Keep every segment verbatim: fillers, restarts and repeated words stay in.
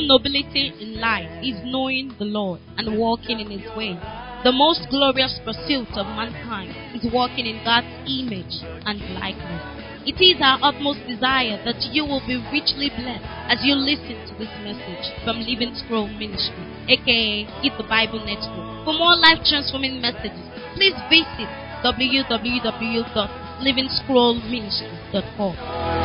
nobility in life is knowing the Lord and walking in His way. The most glorious pursuit of mankind is walking in God's image and likeness. It is our utmost desire that you will be richly blessed as you listen to this message from Living Scroll Ministry, aka Eat the Bible Network. For more life-transforming messages, please visit w w w dot living scroll ministry dot org.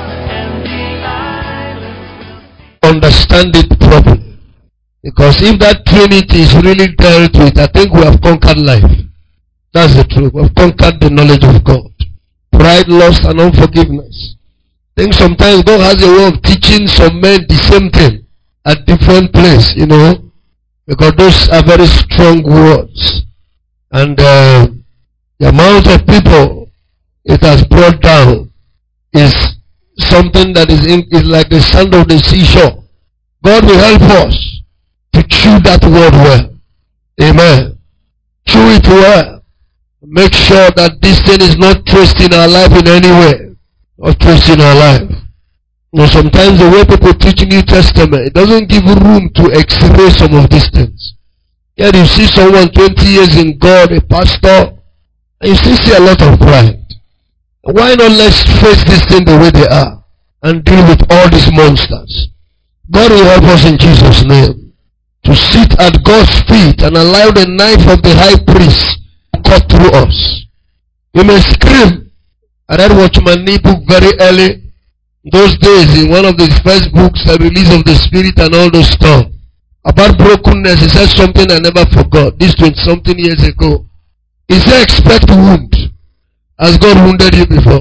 Understand it properly. Because if that Trinity is really dealt with, I think we have conquered life. That's the truth. We have conquered the knowledge of God. Pride, lust, and unforgiveness. I think sometimes God has a way of teaching some men the same thing at different place, you know, because those are very strong words. And uh, the amount of people it has brought down is something that is, in, is like the sand of the seashore. God will help us to chew that word well. Amen. Chew it well. Make sure that this thing is not twisting our life in any way. Not twisting our life. You know, sometimes the way people teach New Testament, it doesn't give room to x-ray some of these things. Yet you see someone twenty years in God, a pastor, and you still see a lot of pride. Why not let's face this thing the way they are and deal with all these monsters? God will help us in Jesus' name to sit at God's feet and allow the knife of the high priest to cut through us. You may scream. I read Watchman Nee book very early. Those days, in one of the first books, the release of the Spirit and all those stuff. About brokenness, he said something I never forgot. This twenty something years ago. He said, expect wound. Has God wounded you before?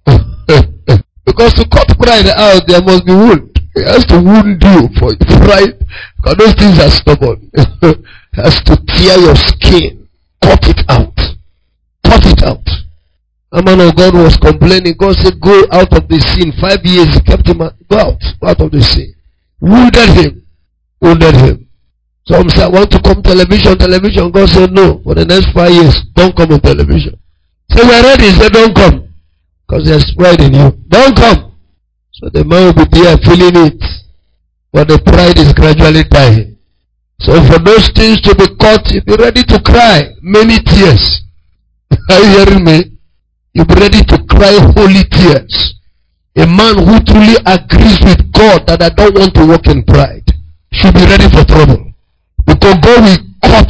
Because to cut pride out, there must be wound. He has to wound you for pride. Because those things are stubborn. He has to tear your skin. Cut it out. Cut it out. A man of God was complaining. God said, go out of the sea. In five years, he kept him out. Go out. Go out of the sea. Wounded him. Wounded him. Some said, I want to come television, television. God said, no. For the next five years, don't come on television. Say, we're ready. He said, don't come. Because there's pride in you. Don't come. So the man will be there feeling it. But the pride is gradually dying. So for those things to be caught, you be ready to cry. Many tears. Are you hearing me? You be ready to cry holy tears. A man who truly agrees with God that I don't want to walk in pride should be ready for trouble. Because God will cut.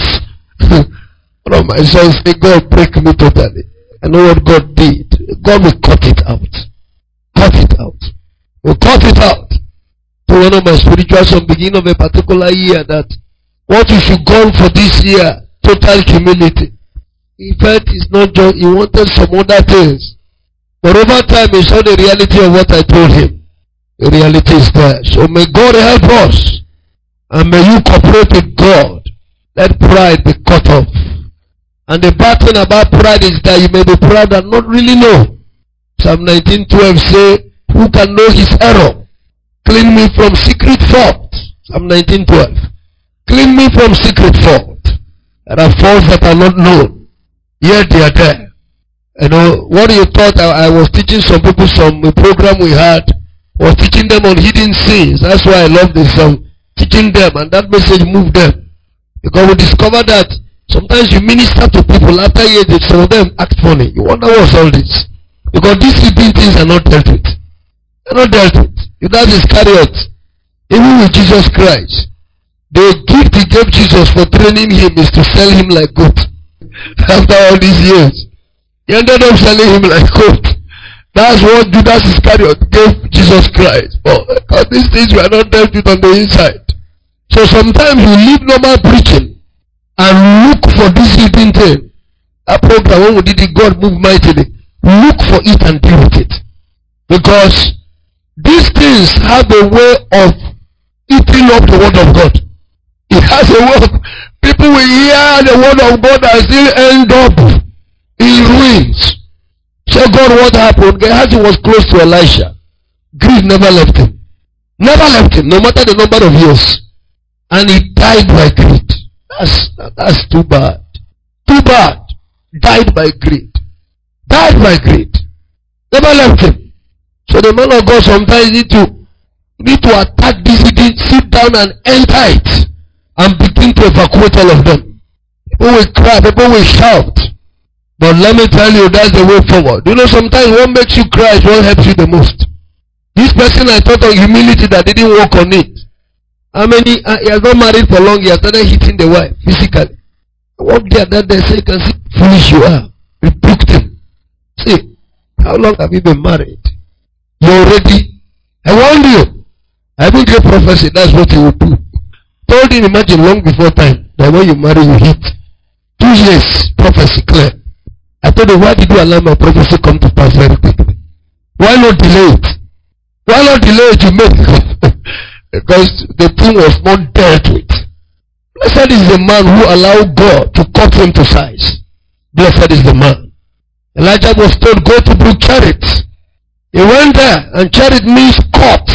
One of my sons say, God break me totally. I know what God did. God will cut it out. Cut it out. We'll cut it out. To one of my spiritual sons, beginning of a particular year, that what you should go for this year, total humility. In fact, it's not just, he wanted some other things. But over time, he saw the reality of what I told him. The reality is there. So may God help us. And may you cooperate with God. Let pride be cut off. And the bad thing about pride is that you may be proud and not really know. Psalm nineteen twelve say, who can know his error? Clean me from secret fault. Psalm nineteen twelve. Clean me from secret fault. There are faults that are not known. Yet they are there. You know, what you thought I, I was teaching some people some a program we had, was teaching them on hidden sins. That's why I love this song. Teaching them, and that message moved them. Because we discovered that sometimes you minister to people, after years some of them act funny. You wonder what's all this. Because these hidden things are not dealt with. They're not dealt with. Judas Iscariot, even with Jesus Christ, the gift he gave Jesus for training him is to sell him like goat. After all these years, he ended up selling him like goat. That's what Judas Iscariot gave Jesus Christ. Oh, because these things were not dealt with on the inside. So sometimes you leave normal preaching and look for this hidden thing. That program, when we did it, God moved mightily. Look for it and deal with it. Because these things have a way of eating up the word of God. It has a way of, people will hear the word of God and still end up in ruins. So God, what happened? Gehazi was close to Elisha. Greed never left him. Never left him, no matter the number of years. And he died by greed. That's, that's too bad. Too bad. Died by greed. Died by greed. Never left him. So the man of God sometimes need to need to attack these hidden sit down and enter it and begin to evacuate all of them. People will cry, people will shout. But let me tell you, that's the way forward. You know, sometimes what makes you cry is what helps you the most. This person I thought on humility that didn't work on it. How many, uh, he has not married for long, he has started hitting the wife physically. I walked there that day, say, you can see how foolish you are. Rebuked him. See, how long have you been married? You're already, I warned you. I haven't gave prophecy, that's what he will do. Told him, imagine long before time, that when you marry, you hit. Two years, prophecy clear. I told him, why did you allow my prophecy come to pass very quickly? Why not delay it? Why not delay it to make it? Because the thing was not dealt with. Blessed is the man who allowed God to cut him to size. Blessed is the man. Elijah was told, go to Brook Cherith. He went there, and Cherith means cut.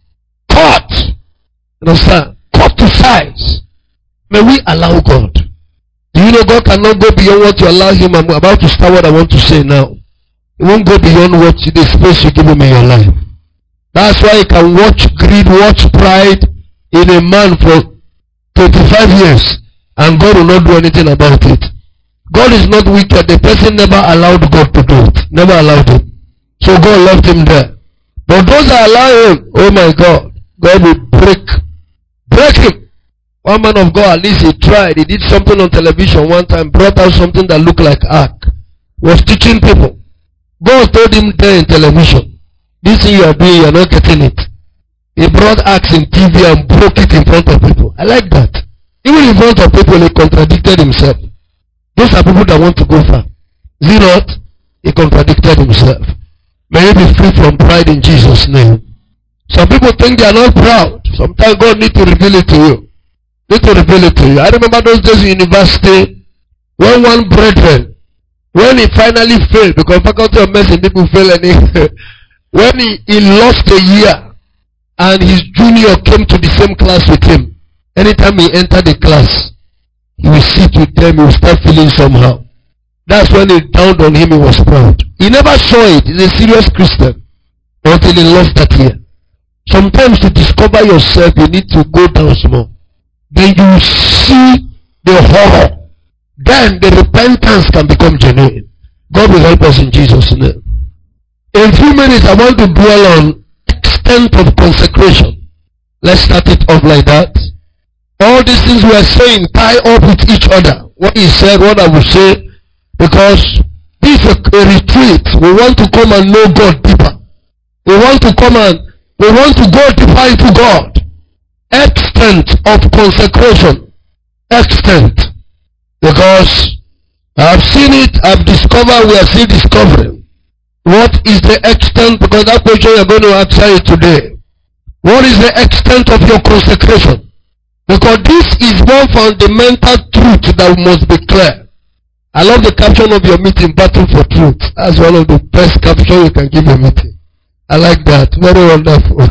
Cut. Understand? Cut to size. May we allow God. Do you know God cannot go beyond what you allow him? I'm about to start what I want to say now. He won't go beyond what the space you give him in your life. That's why you can watch greed, watch pride in a man for twenty-five years, and God will not do anything about it. God is not wicked. The person never allowed God to do it. Never allowed him. So God left him there. But those that allow him, oh my God, God will break. Break him. One man of God, at least he tried. He did something on television one time, brought out something that looked like ark. Was teaching people. God told him there in television, this thing you are doing, you are not getting it. He brought acts in T V and broke it in front of people. I like that. Even in front of people, he contradicted himself. Those are people that want to go far. Is he not? He contradicted himself. May you be free from pride in Jesus' name. Some people think they are not proud. Sometimes God needs to reveal it to you. Need to reveal it to you. I remember those days in university when one brethren, when he finally failed, because faculty of medicine people fail and he, when he, he lost a year and his junior came to the same class with him, anytime he entered the class, he will sit with them, he will start feeling somehow. That's when it dawned on him he was proud. He never saw it. He's a serious Christian until he lost that year. Sometimes to discover yourself, you need to go down small. Then you see the horror. Then the repentance can become genuine. God will help us in Jesus' name. In a few minutes, I want to dwell on extent of consecration. Let's start it off like that. All these things we are saying tie up with each other. What he said, what I will say, because this is a retreat. We want to come and know God deeper. We want to come and we want to go deeper into God. Extent of consecration. Extent. Because I have seen it, I have discovered, we are still discovering. What is the extent? Because that question you are going to answer it today. What is the extent of your consecration? Because this is one fundamental truth that must be clear. I love the caption of your meeting, Battle for Truth. That's one of the best captions you can give a meeting. I like that. Very wonderful.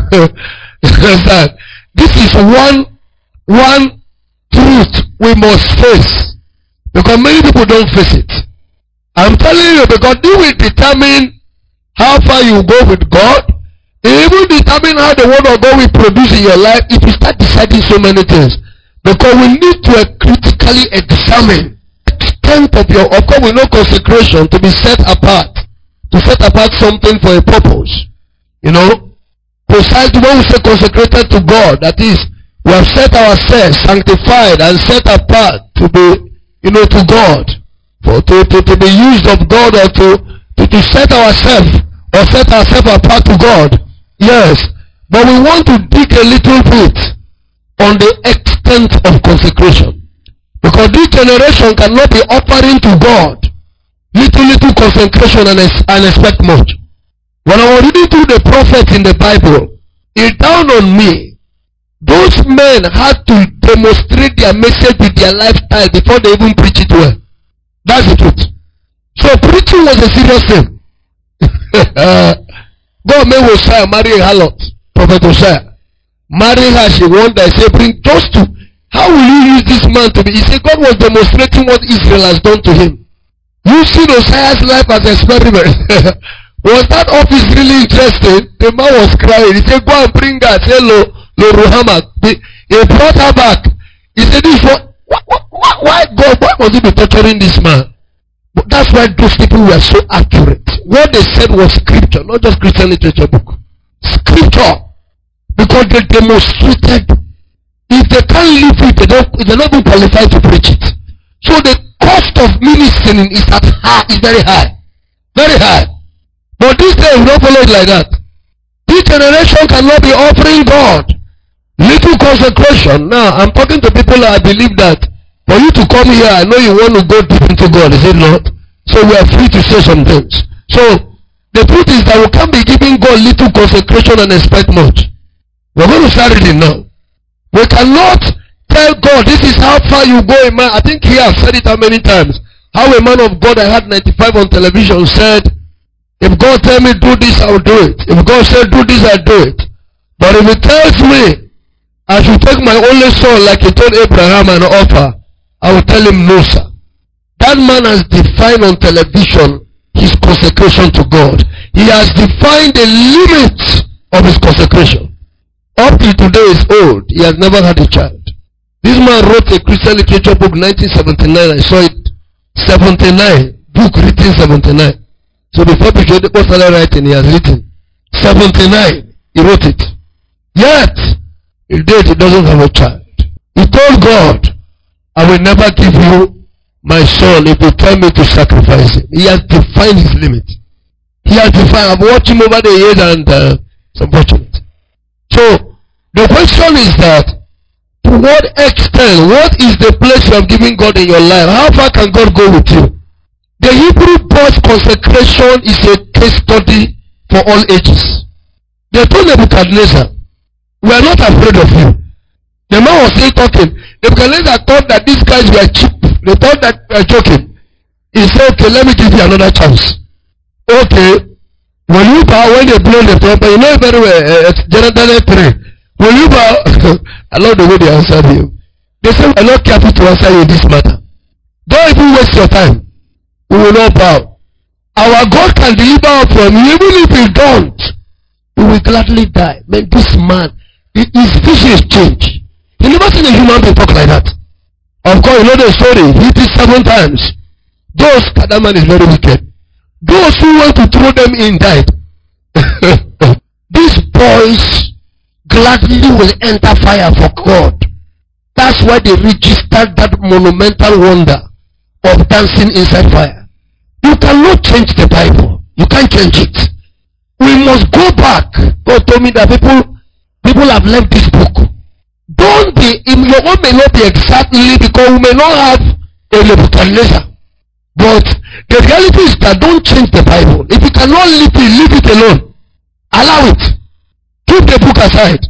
This is one, one truth we must face. Because many people don't face it. I'm telling you, because it will determine how far you go with God. It will determine how the word of God will produce in your life if you start deciding so many things. Because we need to critically examine the extent of your, of course we know consecration to be set apart. To set apart something for a purpose. You know? Precisely when we say consecrated to God, that is, we have set ourselves sanctified and set apart to be, you know, to God. For to, to, to be used of God, or to, to, to set ourselves or set ourselves apart to God. Yes. But we want to dig a little bit on the extent of consecration. Because this generation cannot be offering to God little, little consecration and, and expect much. When I was reading through the prophets in the Bible, it dawned on me, those men had to demonstrate their message with their lifestyle before they even preach it well. That's the truth. So preaching was a serious thing. God made Hosea marry a harlot, Prophet Hosea. Marry her, she wondered, I say, bring those two. How will you use this man to be? He said, God was demonstrating what Israel has done to him. You see Hosea's life as an experiment. Was that office really interesting? The man was crying. He said, go and bring her. Say, Lo, Loruhama. He brought her back. He said, this what, why, why, why God, why was he be torturing this man? But that's why those people were so accurate. What they said was scripture, not just Christian literature book. Scripture. Because they demonstrated, if they can't live it, they don't, they're not even qualified to preach it. So the cost of ministering is at high, is very high. Very high. But this day we don't follow it like that. This generation cannot be offering God little consecration. Now I'm talking to people that I believe that for you to come here, I know you want to go deep into God, is it not? So we are free to say some things. So the truth is that we can't be giving God little consecration and expect much. We're going to start reading now. We cannot tell God this is how far you go in man. I think here I've said it how many times. How a man of God I had ninety-five on television said, if God tell me do this, I'll do it. If God said do this, I'll do it. But if he tells me I should take my only son like he told Abraham and offer, I will tell him no, sir. That man has defined on television his consecration to God. He has defined the limits of his consecration. Up till today is old. He has never had a child. This man wrote a Christian literature book nineteen seventy-nine. I saw it. seventy-nine. Book written seventy-nine. So before Bishop Oyedepo started writing, he has written. seventy-nine. He wrote it. Yet, he did, he doesn't have a child. He told God, I will never give you my son if you tell me to sacrifice him. He has defined his limit. He has defined. I've watched him over the years and uh, it's unfortunate. So, the question is that, to what extent, what is the place you have given God in your life? How far can God go with you? The Hebrew boy's consecration is a case study for all ages. They told Nebuchadnezzar, we are not afraid of you. The man was still talking. Nebuchadnezzar thought that these guys were cheap. They thought that we were joking. He said, okay, let me give you another chance. Okay. When you bow, when they blow the trumpet, you know very well, uh, it's Jonathan three. When you bow, I love the way they answered you. They said, we are not careful to answer you in this matter. Don't even waste your time. We will not bow. Our God can deliver us from you, even if we don't. We will gladly die. Man, this man, his vision is changed. You never seen a human being talk like that. Of course, you know the story. He did seven times. Those, that man is very wicked. Those who want to throw them in died. These boys gladly will enter fire for God. That's why they registered that monumental wonder of dancing inside fire. You cannot change the Bible. You can't change it. We must go back. God told me that people people have left this book. Don't be, your own may not be exactly because we may not have a Nebuchadnezzar. But the reality is that don't change the Bible. If you cannot leave it, leave it alone. Allow it. Keep the book aside.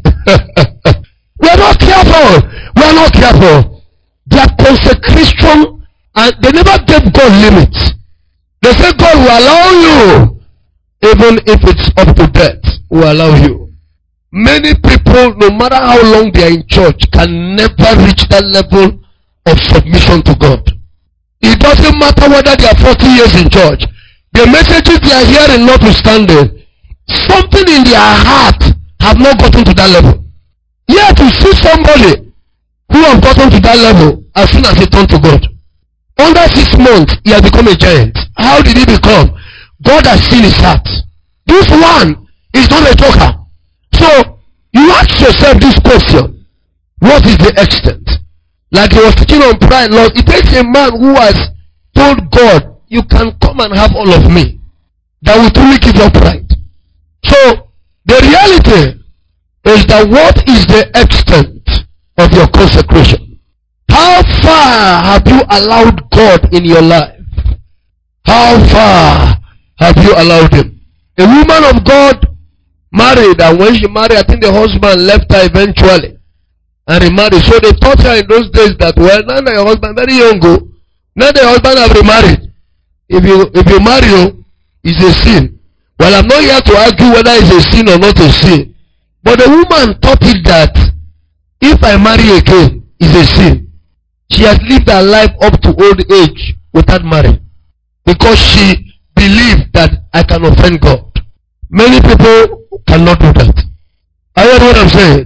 We are not careful. We are not careful. Their consecration, and they never gave God limits. They say God will allow you, even if it's up to death, will allow you. Many people, no matter how long they are in church, can never reach that level of submission to God. It doesn't matter whether they are forty years in church. The messages they are hearing notwithstanding, something in their heart have not gotten to that level. Yet to see somebody who have gotten to that level as soon as he turned to God. Under six months, he has become a giant. How did he become? God has seen his heart. This one is not a joker. So, you ask yourself this question. What is the extent? Like he was teaching on pride, Lord, it takes a man who has told God, you can come and have all of me, that will truly give up pride. So, the reality is that what is the extent of your consecration? How far have you allowed God in your life? How far have you allowed him? A woman of God married, and when she married, I think the husband left her eventually and remarried. So they taught her in those days that, well, now that your husband very young go, now the husband have remarried. If you if you marry you, it's a sin. Well, I'm not here to argue whether it's a sin or not a sin. But the woman taught it that if I marry again, it's a sin. She has lived her life up to old age without marrying, because she believed that I can offend God. Many people cannot do that. I heard what I'm saying.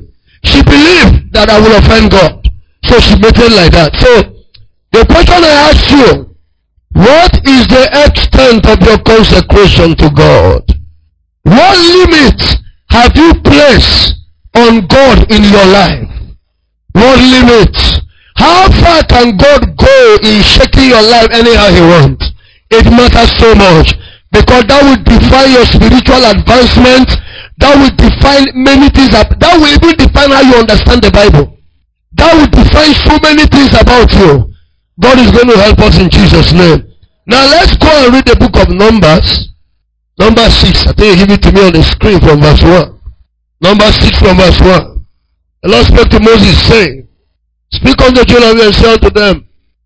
She believed that I will offend God. So she made it like that. So, the question I ask you, what is the extent of your consecration to God? What limits have you placed on God in your life? What limits? How far can God go in shaking your life anyhow He wants? It matters so much. Because that will define your spiritual advancement. That will define many things. That will even define how you understand the Bible. That will define so many things about you. God is going to help us in Jesus' name. Now let's go and read the book of Numbers. Number six. I think you give it to me on the screen from verse one. Number six from verse one. The Lord spoke to Moses saying, speak unto the children of Israel and say unto them.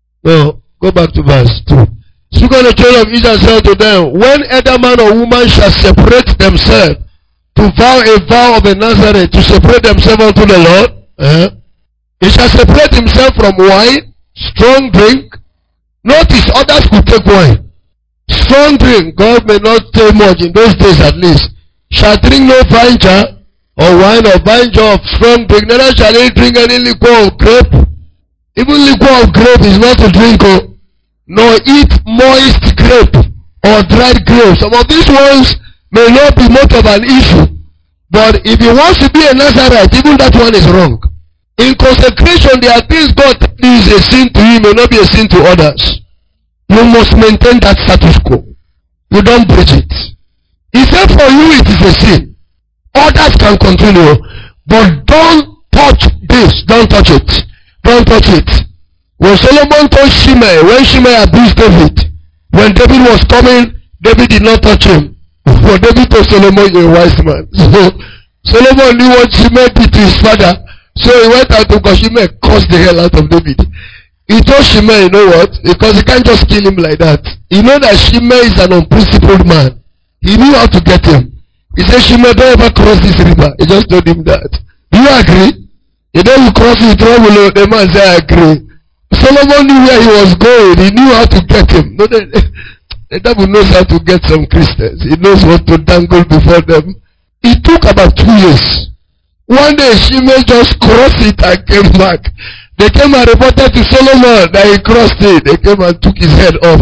No, go back to verse two. Speak unto the children of Israel and say unto them, when either man or woman shall separate themselves to vow a vow of a Nazareth, to separate themselves unto the Lord, eh? He shall separate himself from wine, strong drink. Notice, others could take wine. Strong drink, God may not take much in those days at least. Shall drink no vine jar, or wine or vine jar of strong drink, neither shall he drink any liquor of grape. Even liquor of grape is not to drink, oh, nor eat moist grape or dried grape. Some of these ones may not be much of an issue. But if he wants to be a Nazarite, even that one is wrong. In consecration, there are things God is a sin to you, may not be a sin to others. You must maintain that status quo. You don't breach it. He said for you it is a sin. Others can continue. But don't touch this. Don't touch it. Don't touch it. When Solomon told Shimei, when Shimei abused David, when David was coming, David did not touch him. For David told Solomon, you're a wise man. So Solomon knew what Shimei did to his father. So he went out to because Shimei cursed the hell out of David. He told Shimei, you know what? Because he can't just kill him like that. He know that Shimei is an unprincipled man. He knew how to get him. He said, Shimei, don't ever cross this river. He just told him that. Do you agree? You know you cross it, trouble. The man said, I agree. Solomon knew where he was going. He knew how to get him. No, the, the devil knows how to get some Christians. He knows what to dangle before them. It took about two years. One day, Shimei just crossed it and came back. They came and reported to Solomon that he crossed it. They came and took his head off.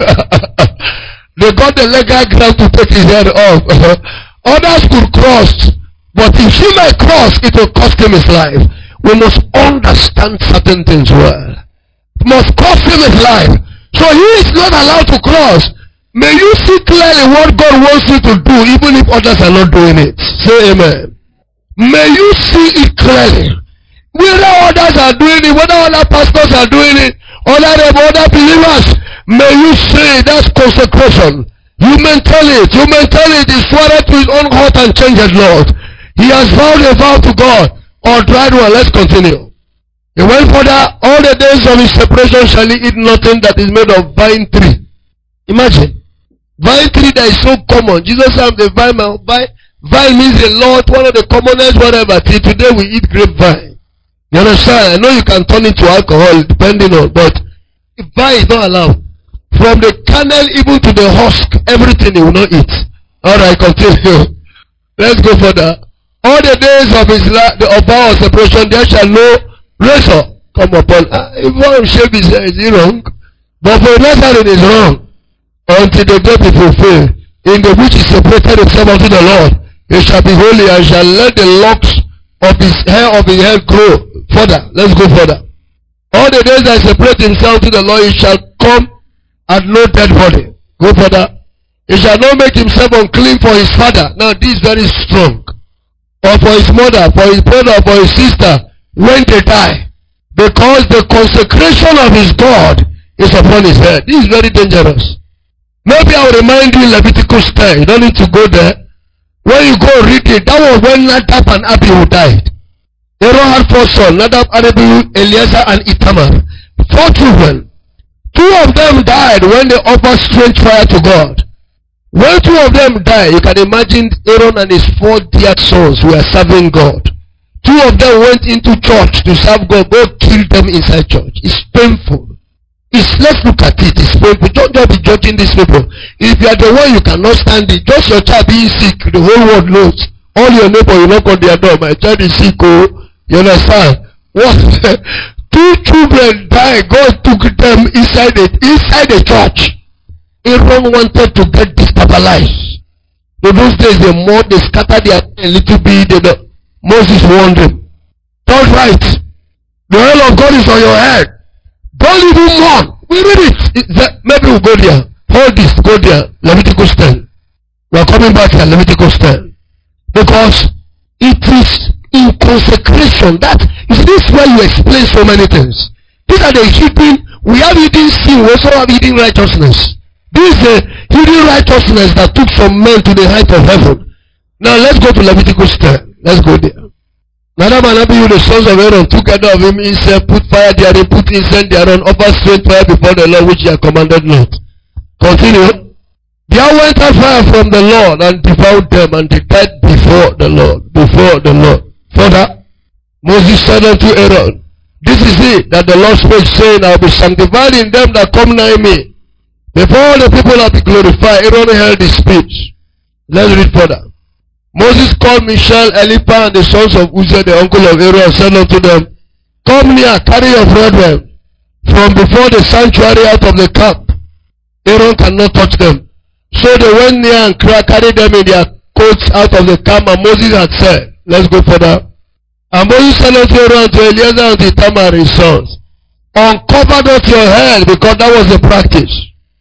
They got the legal ground to take his head off. Others could cross, but if Shimei crossed, it will cost him his life. We must understand certain things well. It must cost him his life. So he is not allowed to cross. May you see clearly what God wants you to do, even if others are not doing it. Say amen. May you see it clearly. Whether others are doing it, whether other pastors are doing it, other other believers, may you see that's consecration. You maintain it. You maintain it. He swore to his own heart and changed it, Lord. He has vowed a vow to God. Or dried one. Let's continue. He went further. All the days of his separation shall he eat nothing that is made of vine tree. Imagine. Vine tree that is so common. Jesus said the vine. Vine, vine means a lot. One of the commonest whatever. Till today we eat grapevine. You understand? I know you can turn it to alcohol depending on. But vine is not allowed. From the kernel even to the husk. Everything he will not eat. Alright, continue. Let's go further. All the days of his life, the of our separation, there shall no razor come upon. Uh, if one shave his hair, is he wrong? But for Nazareth it is wrong. Until the day be fulfilled, in the which he separated himself unto the Lord, he shall be holy and shall let the locks of his hair of his head grow further. Let's go further. All the days that he separate himself to the Lord, he shall come at no dead body. Go further. He shall not make himself unclean for his father. Now this is very strong. Or for his mother, for his brother, for his sister, when they die. Because the consecration of his God is upon his head. This is very dangerous. Maybe I will remind you Leviticus ten. You don't need to go there. When you go read it, that was when Nadab and Abihu died. Aaron had four sons, Nadab, Abihu, Eleazar, and Itamar. Four children. Two of them died when they offered strange fire to God. When two of them died, you can imagine Aaron and his four dear sons were serving God. Two of them went into church to serve God. Both killed them inside church. It's painful. It's, let's look at it. It's painful. Don't just be judging these people. If you are the one you cannot stand it, just your child being sick, the whole world knows. All your neighbor, you knock on their door. My child is sick. Oh, You understand? What? Two children died. God took them inside the inside the church. Aaron wanted to get destabilized. In those days, the more they scattered their a little bit, the Moses warned them. Don't write. The oil of God is on your head. Don't even mourn. We read it. It's, maybe we'll go there. Hold this. Go there. Leviticus ten. We are coming back here. Leviticus ten. Because it is in consecration that, you see, this is where you explain so many things. These are the hidden, we have hidden sin, we also have hidden righteousness. This is a hidden righteousness that took some men to the height of heaven. Now let's go to Leviticus ten. Let's go there. Nadab and Abihu, the sons of Aaron, took care of him, he said, put fire therein, put incense thereon, offer straight fire before the Lord, which he had commanded not. Continue. There went out fire from the Lord and devoured them, and they died before the Lord. Before the Lord. Further, Moses said unto Aaron, this is it that the Lord spake, saying, I will be sanctified in them that come nigh me. Before the people are be glorified, Aaron held his speech. Let's read further. Moses called Mishael, Eliphaz, and the sons of Uzzah, the uncle of Aaron, and said unto them, come near, carry your brethren from before the sanctuary out of the camp. Aaron cannot touch them. So they went near and carried them in their coats out of the camp, and Moses had said, let's go further. And Moses said unto Aaron, to Eleazar, and to Itamar, his sons, uncover not your head, because that was the practice.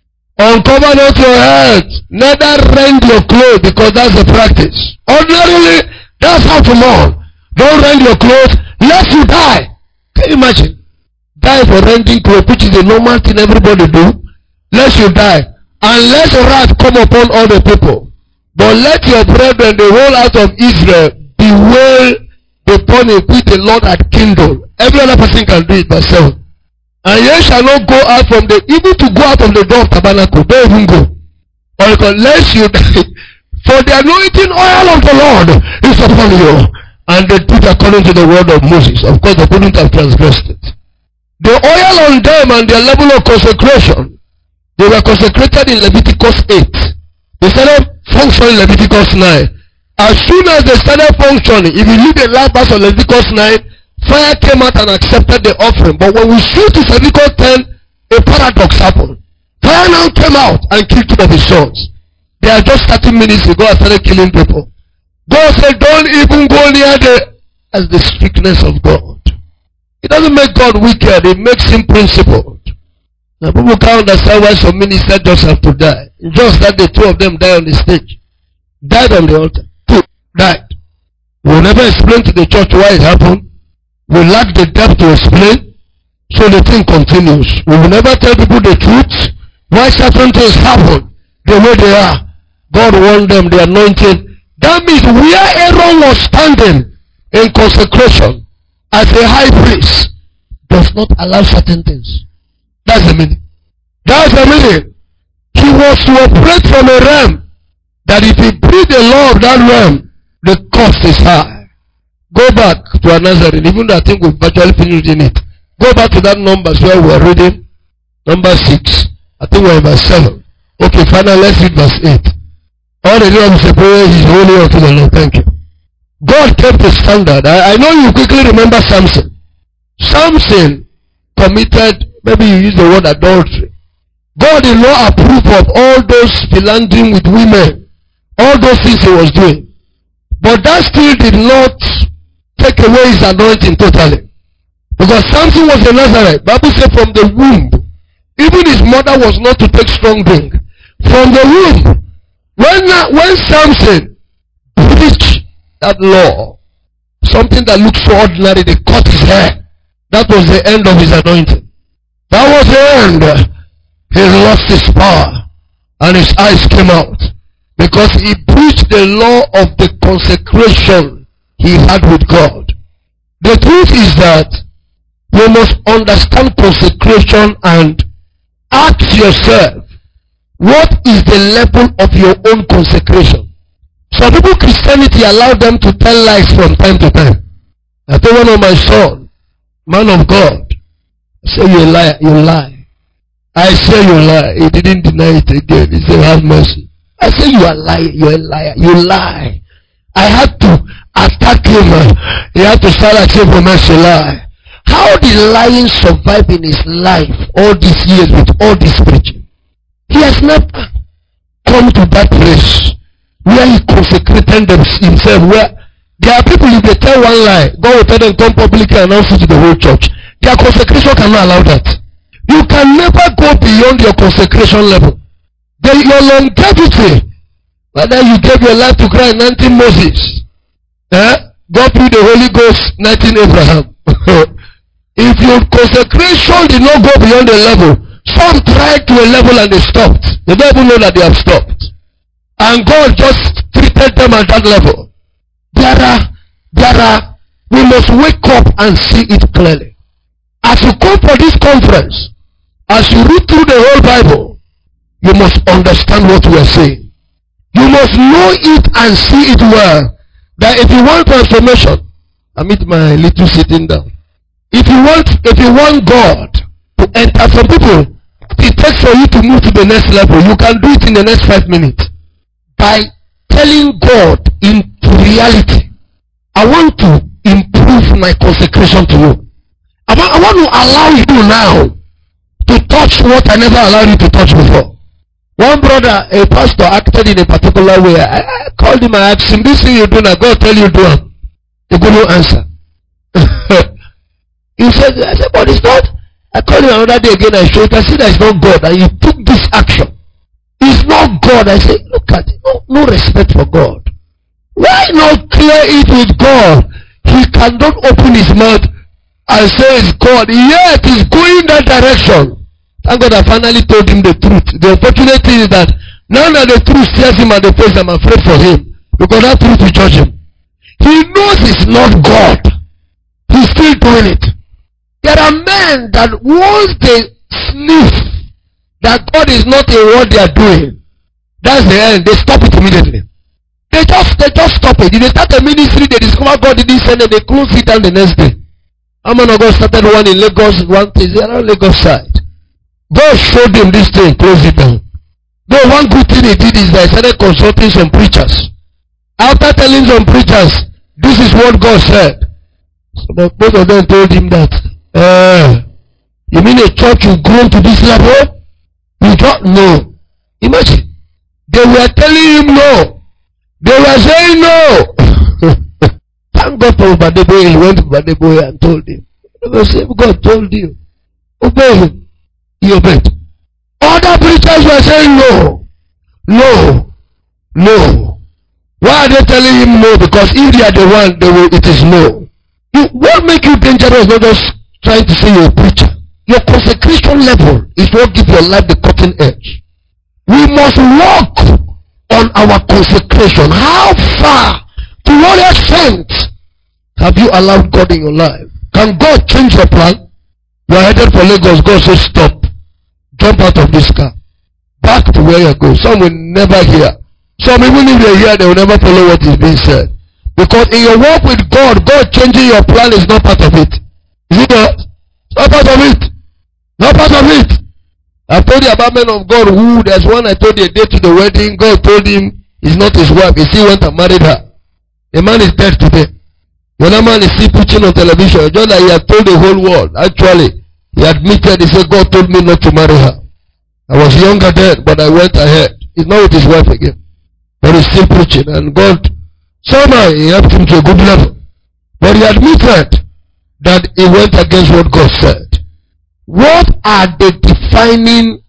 Uncover not your head, neither rend your clothes, because that's the practice. Ordinarily, that's how to mourn. Don't rend your clothes, lest you die. Can you imagine? Die for rending clothes, which is a normal thing everybody do. Lest you die. And let wrath come upon all the people. But let your brethren, the whole house of Israel, bewail the burning which the Lord had kindled. Every other person can do it by self. And ye shall not go out from the, even to go out of the door of tabernacle, don't even go. Or unless you die. For the anointing oil of the Lord is upon you. And they did according to the word of Moses. Of course, they couldn't have transgressed it. The oil on them and their level of consecration, they were consecrated in Leviticus eight. They started functioning in Leviticus nine. As soon as they started functioning, if you read the last verse of Leviticus nine, fire came out and accepted the offering. But when we see to Leviticus ten, a paradox happened. Fire now came out and killed two of his sons. They are just thirty minutes ago and started killing people. God said, don't even go near the, as the strictness of God. It doesn't make God wicked, it makes him principled. Now people can't understand why some ministers just have to die. Just that the two of them died on the stage. Died on the altar. Two died. We'll never explain to the church why it happened. We lack the depth to explain. So the thing continues. We will never tell people the truth. Why certain things happen the way they are. God warned them, the anointing. That means where Aaron was standing in consecration as a high priest does not allow certain things. That's the meaning. That's the meaning. He was to operate from a realm that if he breathed the law of that realm, the cost is high. Go back to a Nazarene, even though I think we've virtually finished reading it. Go back to that numbers where we are reading. Number six. I think we're in verse seven. Okay, finally let's read verse eight. All the name of the prayer is holy unto the Lord. Thank you. God kept the standard. I, I know you quickly remember Samson. Samson committed, maybe you use the word adultery. God did not approve of all those philandering with women. All those things he was doing. But that still did not take away his anointing totally. Because Samson was a Nazarite. Bible said from the womb. Even his mother was not to take strong drink. From the womb. When, when Samson preached that law, something that looked so ordinary, they cut his hair. That was the end of his anointing. That was the end. He lost his power. And his eyes came out. Because he preached the law of the consecration he had with God. The truth is that you must understand consecration and ask yourself, what is the level of your own consecration? Some people, Christianity allowed them to tell lies from time to time. I told one of my son, man of God, I said, you lie, you lie. I said, you lie. He didn't deny it again. He said, have mercy. I said, you are lying, you are a liar, you lie. I had to attack him. He have to start accepting from mercy lie. How did lying survive in his life all these years with all this preaching? He has never come to that place where he consecrated himself, where there are people, if they tell one lie, God will tell them come publicly and announce it to the whole church. Their consecration cannot allow that. You can never go beyond your consecration level. The, your longevity, whether you gave your life to Christ nineteen Moses, eh? God through the Holy Ghost nineteen Abraham. If your consecration did not go beyond the level, some tried to a level and they stopped. They don't even know that they have stopped. And God just treated them at that level. There are, there are, we must wake up and see it clearly. As you come for this conference, as you read through the whole Bible, you must understand what we are saying. You must know it and see it well. That if you want transformation, I meet my little sitting down. If you want, if you want God to enter, some people, it takes for you to move to the next level. You can do it in the next five minutes by telling God in reality, I want to improve my consecration to you. I want, I want to allow you now to touch what I never allowed you to touch before. One brother, a pastor, acted in a particular way. I, I called him, I asked him, this thing you do now, God tell you do it. He couldn't answer. He said, I said, but it's not. I called him another day again, I showed, I said, it's not God. And you took this action. It's not God. I said, look at it. No, no respect for God. Why not clear it with God? He cannot open his mouth and say it's God. Yet he's going that direction. Thank God I finally told him the truth. The unfortunate thing is that now that the truth stares him at the face, I'm afraid for him. Because that truth will judge him. He knows it's not God. He's still doing it. There are men that once they sniff that God is not in what they are doing, that's the end. They stop it immediately. They just they just stop it. If they start a ministry, they discover God didn't send them, they close it down the next day. A man of God started one in Lagos, one is around Lagos side. God showed him this thing, close it down. Though one good thing he did is that he started consulting some preachers. After telling some preachers, this is what God said. So both of them told him that, uh, you mean a church will grow to this level? You don't know. Imagine. They were telling him no. They were saying no. Thank God for Badeboye. He went to Badeboye and told him. The same God told you. Obey him. He obeyed. Other preachers were saying no. No. No. Why are they telling him no? Because if they are the one, they will, it is no. You, what makes you dangerous not just trying to say you're a preacher. Your consecration level is what gives your life the cutting edge. We must walk on our consecration. How far, to what extent have you allowed God in your life? Can God change your plan? You are headed for Lagos. God says stop. Jump out of this car. Back to where you go. Some will never hear. Some even if they hear, they will never follow what is being said. Because in your walk with God, God changing your plan is not part of it. Is it not? Not part of it. Not part of it. I told you about men of God who, there's one I told you a day to the wedding, God told him he's not his wife. He still went and married her. The man is dead today. The other man is still preaching on television. Just like he had told the whole world. Actually, he admitted, he said, God told me not to marry her. I was younger then, but I went ahead. He's not with his wife again. But he's still preaching. And God, somehow he helped him to a good level. But he admitted that he went against what God said. What are the defining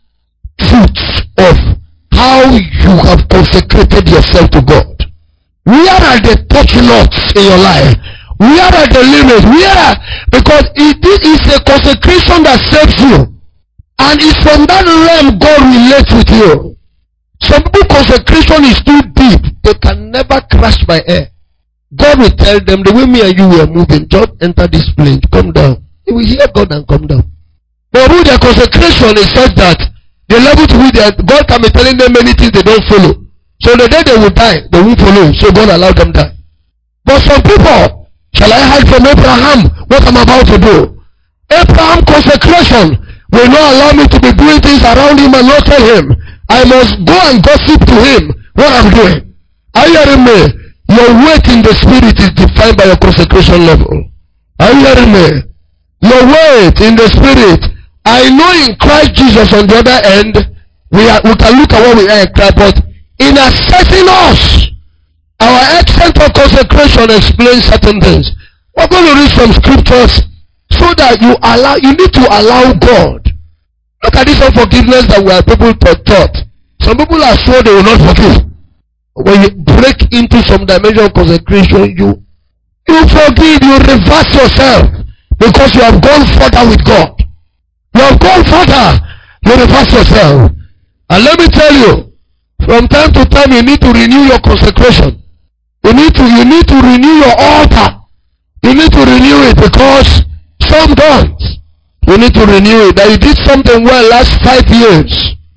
truths of how you have consecrated yourself to God? Where are the touch lots in your life? Where are the limits? Where are, because it is a consecration that saves you. And it's from that realm God relates with you. Some people consecration is too deep. They can never crash by air. God will tell them, the way me and you were moving, just enter this plane, come down. You will hear God and come down. But who their consecration is such that the level to which God can be telling them many things they don't follow. So the day they will die, they won't follow. So God allowed them die. But some people, shall I hide from Abraham what I'm about to do? Abraham consecration will not allow me to be doing things around him and not tell him. I must go and gossip to him what I'm doing. Are you hearing me? Your weight in the spirit is defined by your consecration level. Are you hearing me? Your weight in the spirit. I know in Christ Jesus on the other end, we are, we can look at what we are in Christ, but in assessing us, our extent of consecration explains certain things. We're going to read some scriptures so that you allow, you need to allow God. Look at this unforgiveness that we are people taught. Some people are sure they will not forgive. When you break into some dimension of consecration, you you forgive, you reverse yourself because you have gone further with God. You have gone further, you reverse yourself. And let me tell you, from time to time you need to renew your consecration. You need to you need to renew your altar. You need to renew it because some don't. You need to renew it. That you did something well last five years.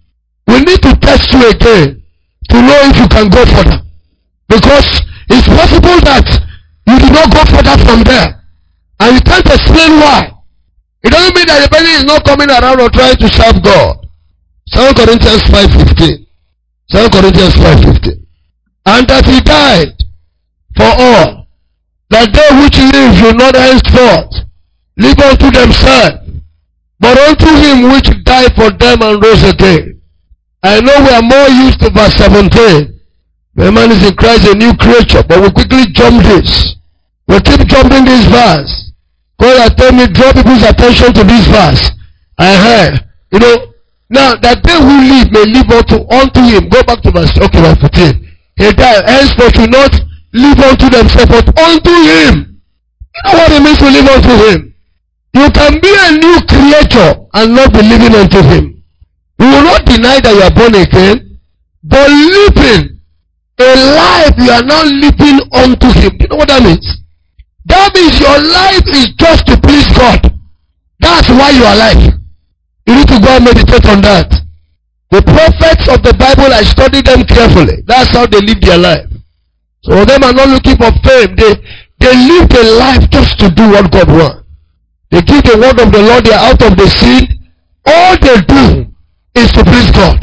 We need to test you again to know if you can go further. Because it's possible that you did not go further from there. And you can't explain why. It doesn't mean that the person is not coming around or trying to serve God. Second Corinthians five fifteen. Second Corinthians five fifteen. And that he died for all, that they which live should not henceforth live unto themselves, but unto him which died for them and rose again. I know we are more used to verse seventeen. The man is in Christ a new creature, but we quickly jump this. We keep jumping this verse. God has told me, draw people's attention to this verse. I heard. You know, now that they who live may live unto, unto him. Go back to verse, okay, verse fourteen. He died, henceforth should not live unto themselves, but unto him. You know what it means to live unto him? You can be a new creature and not be living unto him. You will not deny that you are born again, but living a life you are now living unto him. You know what that means? That means your life is just to please God. That's why you are alive. You need to go and meditate on that. The prophets of the Bible, I studied them carefully. That's how they live their life. So them are not looking for fame. They, they live a life just to do what God wants. They give the word of the Lord. They are out of the sin. All they do is to please God.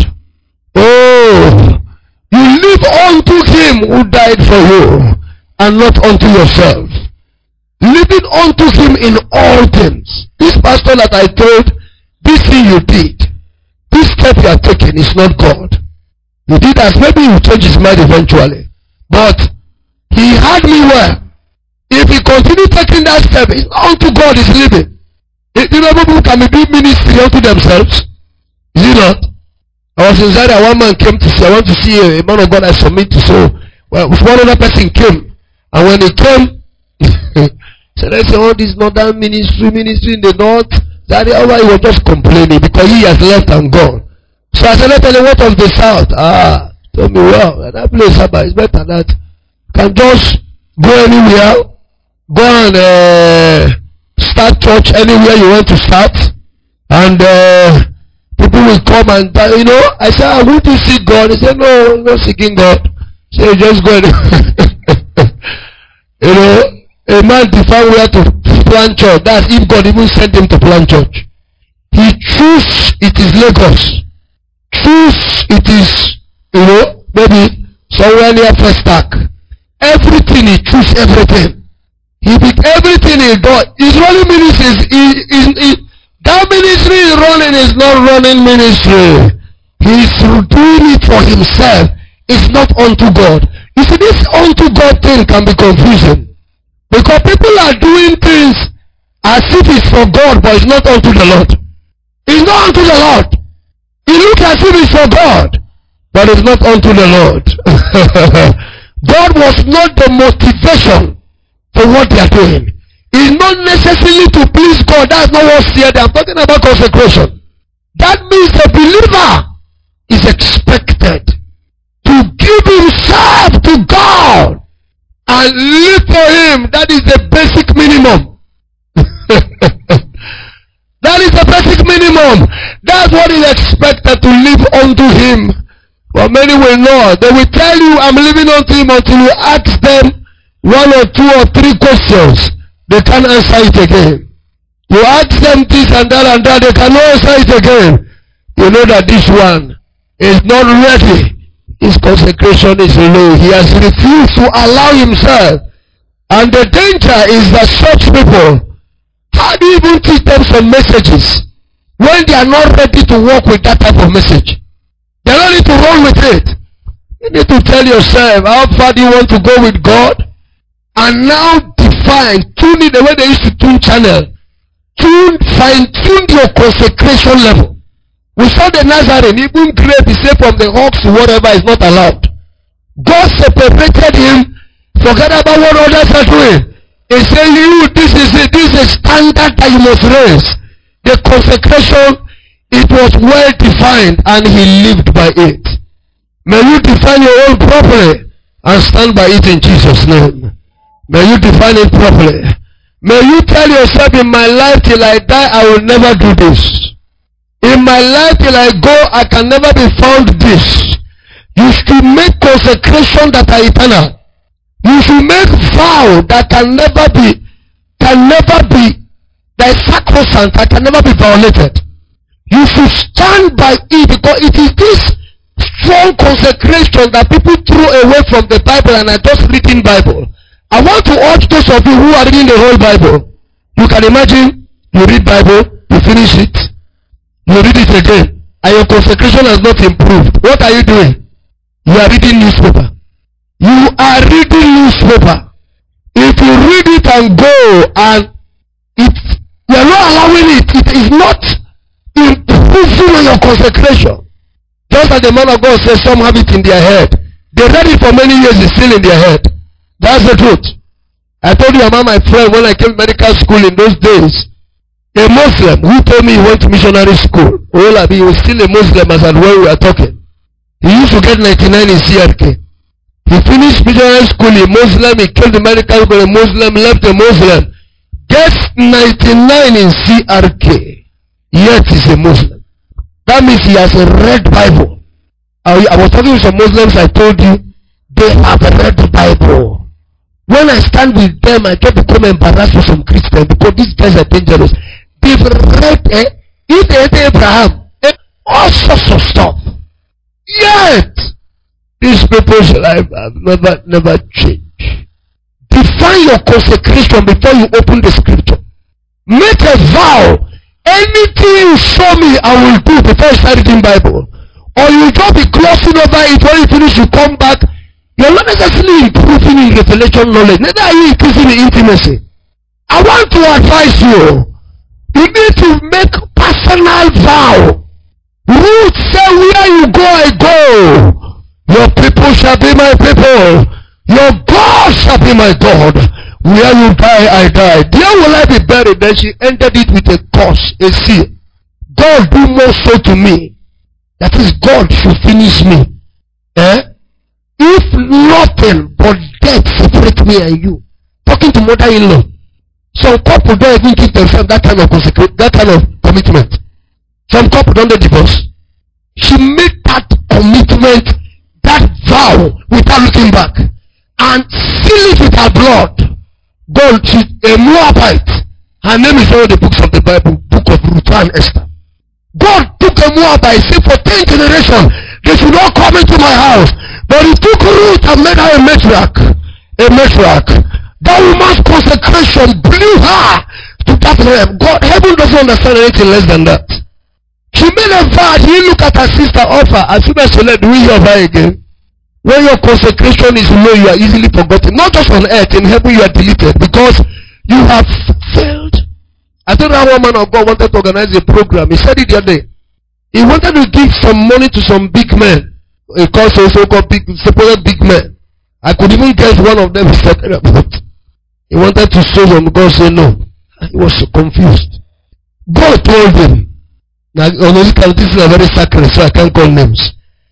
Oh, you live unto him who died for you and not unto yourself. Living unto him in all things. This pastor that I told, this thing you did, this step you are taking is not God. You did as maybe he will change his mind eventually. But he had me well. If he continue taking that step, it's not unto God he's living. You know, people can be doing ministry unto themselves. Is it not? I was inside and one man came to see, I want to see a, a man of God I submit to. So, well, one other person came. And when he came, so let's say, oh, this northern ministry, ministry in the north. That he was just complaining because he has left and gone. So I said, let's tell you what of the south. Ah, told me, well, that place is better than that. You can just go anywhere. Go and uh, start church anywhere you want to start. And uh, people will come and, uh, you know, I said, I want to see God. He said, no, I'm not seeking God. So you just go and, you know, a man define where to plant church. That's if God even sent him to plant church. He choose it is Lagos. Choose it is, you know, maybe somewhere near First Stack. Everything he choose everything. He pick everything he got. His running ministry is, is, is, is that ministry is running is not running ministry. He's doing it for himself. It's not unto God. You see, this unto God thing can be confusing. Because people are doing things as if it's for God, but it's not unto the Lord. It's not unto the Lord. It looks as if it's for God, but it's not unto the Lord. God was not the motivation for what they are doing. It's not necessarily to please God. That's not what's here. I'm talking about consecration. That means the believer is expected to give himself to God and live for him. That is the basic minimum. That is the basic minimum. That's what is expected to live unto him. But many will not. They will tell you, I'm living unto him, until you ask them one or two or three questions. They can't answer it again. You ask them this and that and that, they cannot answer it again. You know that this one is not ready His consecration is low. He has refused to allow himself. And the danger is that such people, how do you even teach them some messages when they are not ready to work with that type of message? They don't need to roll with it. You need to tell yourself how far do you want to go with God, and now define, tune it the way they used to tune channel. Tune, fine tune your consecration level. We saw the Nazarene, even grape, he said from the hawks to whatever is not allowed. God separated him, forget about what others are doing. He said, you, this is it, this is a standard that you must raise. The consecration, it was well defined and he lived by it. May you define your own properly and stand by it in Jesus' name. May you define it properly. May you tell yourself, in my life till I die, I will never do this. In my life till I go, I can never be found this. You should make consecration that are eternal. You should make vow that can never be, can never be, that is sacrosanct, that can never be violated. You should stand by it, because it is this strong consecration that people throw away from the Bible and are just reading Bible. I want to urge those of you who are reading the whole Bible. You can imagine, you read Bible, you finish it, you read it again, and your consecration has not improved. What are you doing? You are reading newspaper. You are reading newspaper. If you read it and go, and it, you are not allowing it, it is not improving on your consecration. Just as the man of God says, some have it in their head. They read it for many years, it's still in their head. That's the truth. I told you about my friend when I came to medical school in those days. A Muslim who told me he went to missionary school. Well, he was still a Muslim as at when we were talking. He used to get ninety-nine in C R K. He finished missionary school a Muslim, he came to medical school a Muslim, left a Muslim. Gets ninety-nine in C R K. Yet he's a Muslim. That means he has a read Bible. I, I was talking with some Muslims, I told you, they have a read Bible. When I stand with them, I get become embarrassed with some Christians because these guys are dangerous. They've read, eh, if they ate Abraham, eh, all sorts of stuff. Yet, these people's life have never, never changed. Define your consecration before you open the scripture. Make a vow. Anything you show me, I will do before I start reading Bible. Or you just be glossing over it. When you finish, you come back. You're not necessarily improving in revelation knowledge. Neither are you increasing in intimacy. I want to advise you. You need to make personal vow. Ruth said, where you go, I go. Your people shall be my people. Your God shall be my God. Where you die, I die. There will I be buried. Then she ended it with a curse, a seal. God do more so to me. That is, God should finish me. Eh? If nothing but death separate me and you. Talking to mother-in-law. Some couple don't even give themselves that kind of consecration, that kind of commitment. Some couple don't get divorce. She made that commitment, that vow, without looking back, and seal it with her blood. God, she's a Moabite. Her name is all the books of the Bible, book of Ruth and Esther. God took a Moabite, say for ten generations, they should not come into my house. But he took Ruth and made her a matriarch. A matriarch. That woman's consecration blew her to that realm. God, heaven doesn't understand anything less than that. She made a vow. He looked at her sister offer. As soon as she let, do we hear her again? When your consecration is low, you are easily forgotten. Not just on earth, in heaven you are deleted because you have failed. I think that one man of God wanted to organize a program. He said it the other day. He wanted to give some money to some big men. He calls also called big, supposed big men. I could even guess one of them is talking about. He wanted to show them. God said no. He was so confused. God told him. Now, this is a very sacred, so I can't call names.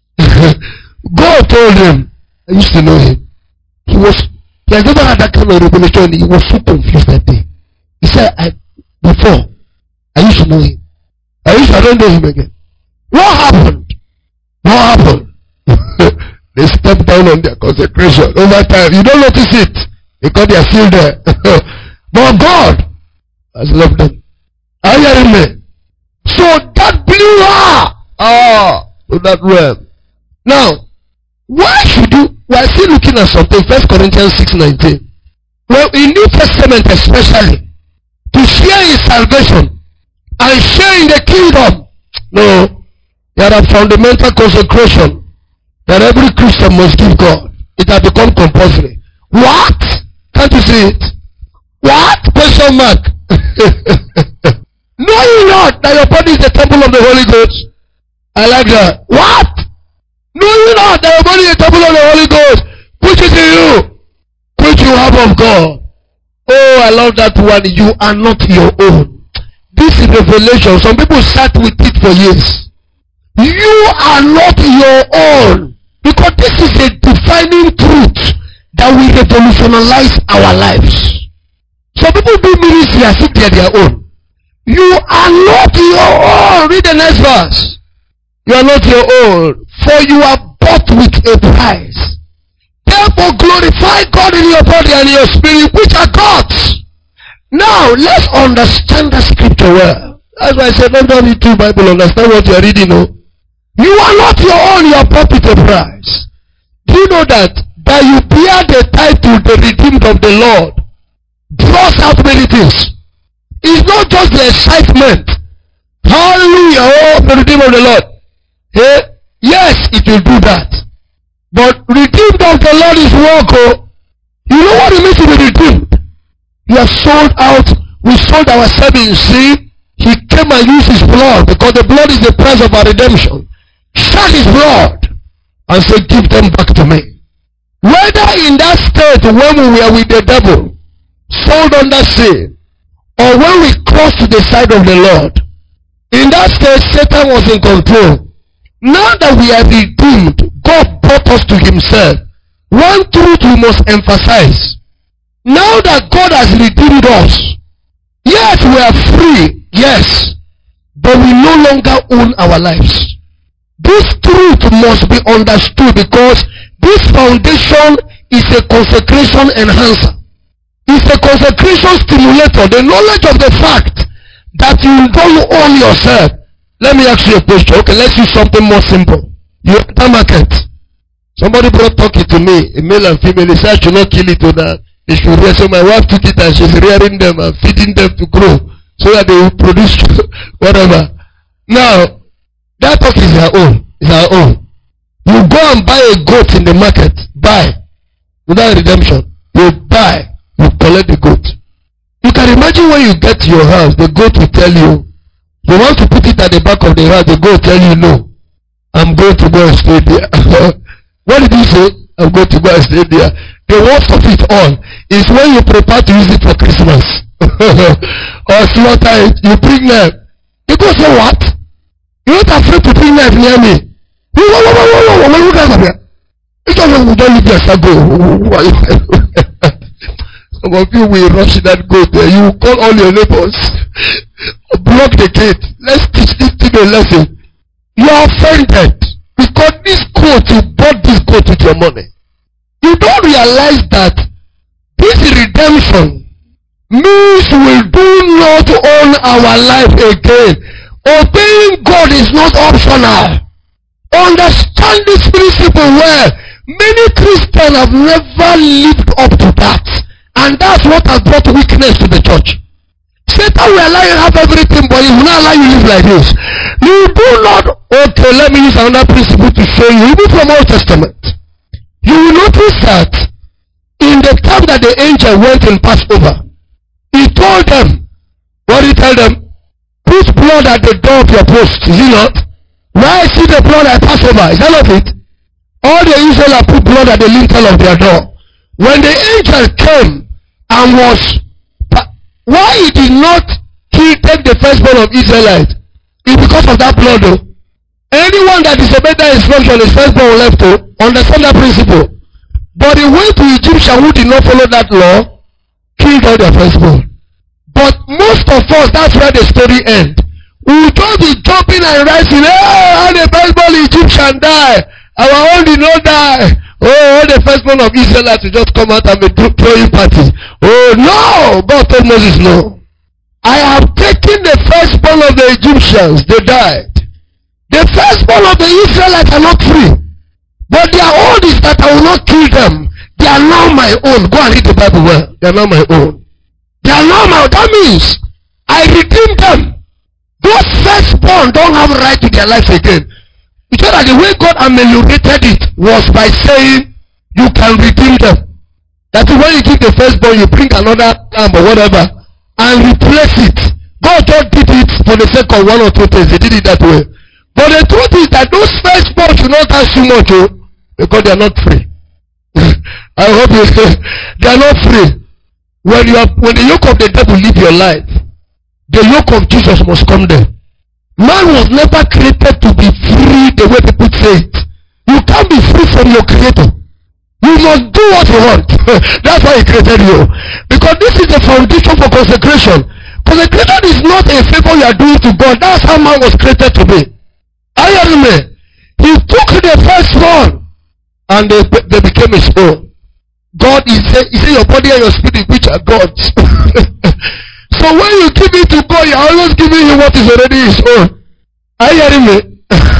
God told him. I used to know him. He was, he has never had that kind of revelation. He was so confused that day. He said, I, before, I used to know him. I used to, I don't know him again. What happened? What happened? They step down on their consecration. Over time, you don't notice it because they are still there. But God has loved them. Are you hearing me? So that blew her ah, to that realm. Now, Why should you? We are still looking at something. First Corinthians six nineteen. Well, in New Testament especially, to share in salvation and share in the kingdom. No, there are fundamental consecration that every Christian must give God. It has become compulsory. What? Can't you see it? What? Question mark. Know you not that your body is the temple of the Holy Ghost? I like that. What? Know you not that your body is the temple of the Holy Ghost? Which is in you, which you have of God. Oh, I love that one. You are not your own. This is revelation. Some people sat with it for years. You are not your own. Because this is a defining truth that will revolutionize our lives. Some people do ministry as if they are their own. You are not your own. Read the next verse. You are not your own. For you are bought with a price. Therefore glorify God in your body and your spirit, which are God's. Now let's understand the scripture well. That's why I said don't read through Bible, understand what you are reading. No? You are not your own, you are bought with a price. Do you know that that you bear the title the redeemed of the Lord draws out many things? It's not just the excitement. Hallelujah, oh, the redeemed of the Lord. Hey, yes, it will do that. But redeemed of the Lord is work. Oh. You know what it means to be redeemed? You are sold out. We sold ourselves in sin. He came and used his blood because the blood is the price of our redemption. Shed his blood and said, give them back to me. Whether in that state when we were with the devil, sold under sin, or when we crossed to the side of the Lord, in that state Satan was in control. Now that we are redeemed, God brought us to himself. One truth we must emphasize. Now that God has redeemed us, yes, we are free, yes, but we no longer own our lives. This truth must be understood because this foundation is a consecration enhancer. It's a consecration stimulator. The knowledge of the fact that you don't own yourself. Let me ask you a question. Okay, let's use something more simple. You enter market. Somebody brought turkey to me, a male and female. He said I should not kill it to that. They should rear. So my wife took it and she's rearing them and feeding them to grow so that they will produce whatever. Now, that turkey is her own. It's her own. You go and buy a goat in the market. Buy. Without redemption. You buy. You collect the goat. You can imagine when you get to your house, the goat will tell you, you want to put it at the back of the house, the goat will tell you, no, I'm going to go and stay there. What did you say? I'm going to go and stay there. The worst of it all is when you prepare to use it for Christmas. Or slaughter it, you bring them. You go say, what? You're not afraid to bring knife near me. You don't leave your sago. Some of you will rush that goat there. You will call all your neighbors. Block the gate. Let's teach this thing a lesson. You are offended because this goat, you bought this goat with your money. You don't realize that this redemption means we do not own our life again. Obeying God is not optional. Understand this principle well. Many Christians have never lived up to that. And that's what has brought weakness to the church. Satan will allow you to have everything, but he will not allow you to live like this. You do not. Okay, let me use another principle to show you. Even from Old Testament. You will notice that in the time that the angel went in Passover, he told them, what did he tell them? Put blood at the door of your post. Is it not? Why see the blood at Passover? Is that not it? All the Israelites put blood at the lintel of their door. When the angel came and was, why he did not he take the firstborn of Israelites? It's because of that blood though. Anyone that disobeyed that instruction is firstborn left to understand that principle. But the way to Egyptians who did not follow that law, killed all their firstborn. But most of us, that's where the story ends. We will just be jumping and rising. Hey, all the firstborn Egyptian die. Our own did not die. Oh, all the firstborn of Israelites will just come out and be throwing parties. Oh no! God told Moses, no. I have taken the firstborn of the Egyptians. They died. The firstborn of the Israelites are not free. But their own is that I will not kill them. They are now my own. Go and read the Bible well. They are now my own. They are now my own. That means I redeemed them. Those firstborn don't have right to their life again. You know that the way God ameliorated it was by saying you can redeem them. That is when you give the firstborn, you bring another lamb or whatever and replace it. God just did it for the sake of one or two things. They did it that way. But the truth is that those firstborn should not ask too much, oh, because they are not free. I hope you they are not free. When you are, when the yoke of the devil leave your life, the yoke of Jesus must come there. Man was never created to be free the way people say it. You can't be free from your creator. You must do what you want. That's why he created you. Because this is the foundation for consecration. Consecration is not a favor you are doing to God. That's how man was created to be. I hear me. He took the first one and they, they became his own. God is saying, he said your body and your spirit which are God's. So when you give it to God, you are always giving him what is already his own. Are you hearing me?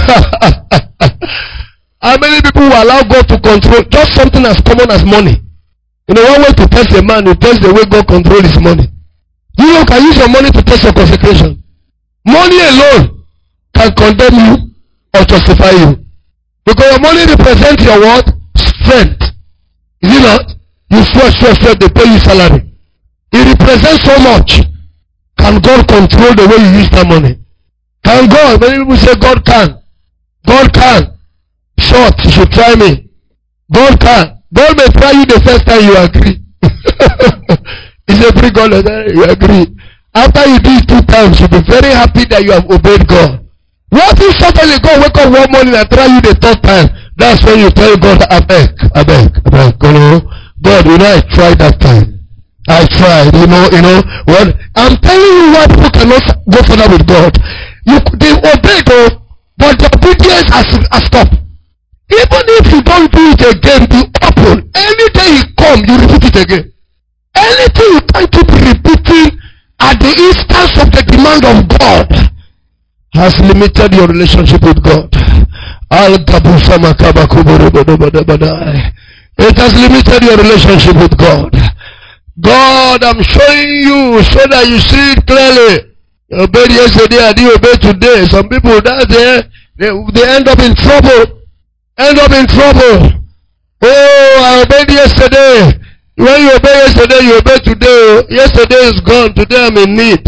How many people will allow God to control just something as common as money? You know, one way to test a man, you test the way God controls his money. You know, can use your money to test your consecration. Money alone can condemn you or justify you. Because your money represents your what? Strength. Is it not? You sweat, sweat, sweat, they pay you salary. It represents so much. Can God control the way you use that money? Can God? Many people say God can. God can. Short, you should try me. God can. God may try you the first time you agree. It's a free God, you agree. After you do it two times, you'll be very happy that you have obeyed God. What if suddenly God wake up one morning and try you the third time? That's when you tell God, I beg, I beg, I beg. You know, God, you know, I tried that time. I tried, you know, you know, what? I'm telling you why people cannot go further with God. You, they obey though, but the obedience has, has stopped. Even if you don't do it again, be open. Any day he come, you repeat it again. Anything you can't keep repeating at the instance of the demand of God has limited your relationship with God. It has limited your relationship with God. God, I'm showing you so that you see it clearly. You obeyed yesterday, I didn't obey today. Some people, that they, they, they end up in trouble. End up in trouble. Oh, I obeyed yesterday. When you obey yesterday, you obey today. Yesterday is gone. Today I'm in need.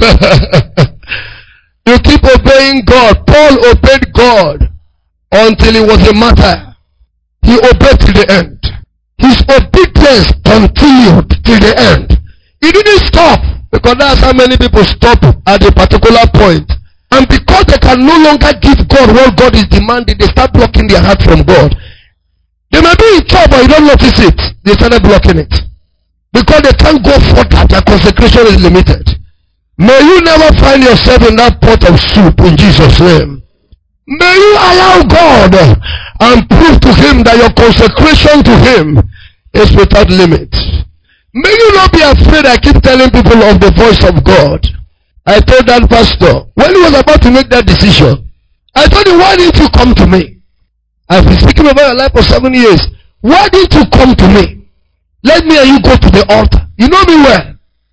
You keep obeying God. Paul obeyed God until it was a matter. He obeyed till the end. His obedience continued till the end. He didn't stop, because that's how many people stop at a particular point. And because they can no longer give God what God is demanding, they start blocking their heart from God. They may be in trouble, but you don't notice it. They started blocking it. Because they can't go further, their consecration is limited. May you never find yourself in that pot of soup in Jesus' name. May you allow God and prove to him that your consecration to him is without limit. May you not be afraid. I keep telling people of the voice of God. I told that pastor, when he was about to make that decision, I told him, why didn't you come to me? I've been speaking about your life for seven years. Why didn't you come to me? Let me and you go to the altar. You know me well.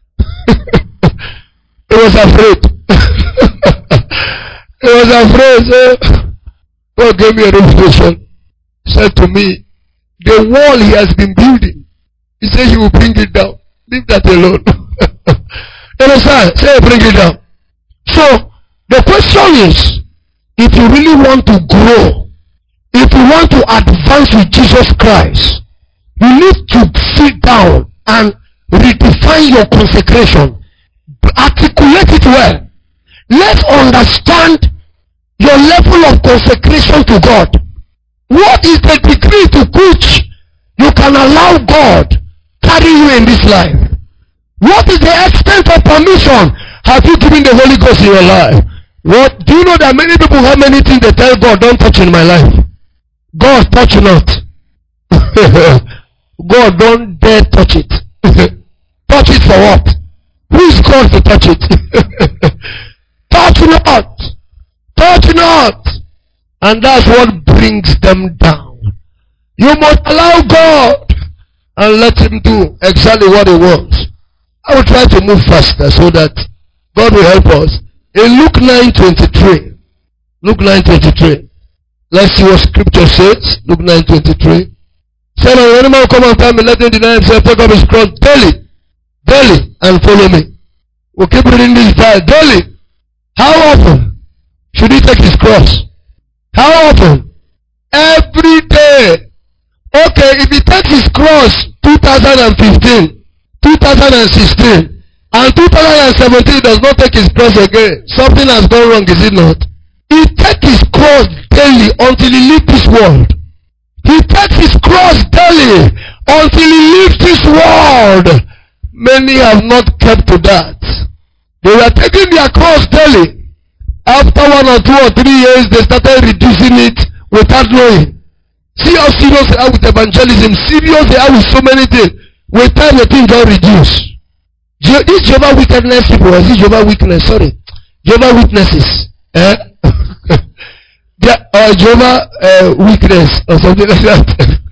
He was afraid. He was afraid. So God gave me a revelation. He said to me, the wall he has been building, he said he will bring it down. Leave that alone. You understand? Say bring it down. So the question is, if you really want to grow, if you want to advance with Jesus Christ, you need to sit down and redefine your consecration. Articulate it well. Let's understand your level of consecration to God. What is the degree to which you can allow God carry you in this life? What is the extent of permission have you given the Holy Ghost in your life? What do you know that many people have many things they tell God, don't touch in my life? God, touch not. God, don't dare touch it. Touch it for what? Who is God to touch it? Touch not. Touch not. And that's what brings them down. You must allow God and let Him do exactly what He wants. I will try to move faster so that God will help us. In Luke nine twenty-three, Luke nine twenty-three, let's see what Scripture says. Luke nine twenty-three. Say, "When any man come after me, let him deny himself, take up his cross daily, daily, and follow me." We'll keep reading this verse daily. How often should he take his cross? How often? Every day. Okay, if he takes his cross two thousand fifteen, two thousand sixteen, and two thousand seventeen does not take his cross again, something has gone wrong, is it not? He takes his cross daily until he leaves this world. He takes his cross daily until he leaves this world. Many have not kept to that. They were taking their cross daily. After one or two or three years, they started reducing it without knowing. See how serious they are with evangelism. Serious they are with so many things. With time, the things don't reduce. Je- this Jehovah wickedness people, or this Jehovah weakness, sorry. Jehovah witnesses. Eh? Their, uh, Jehovah uh, weakness or something like that.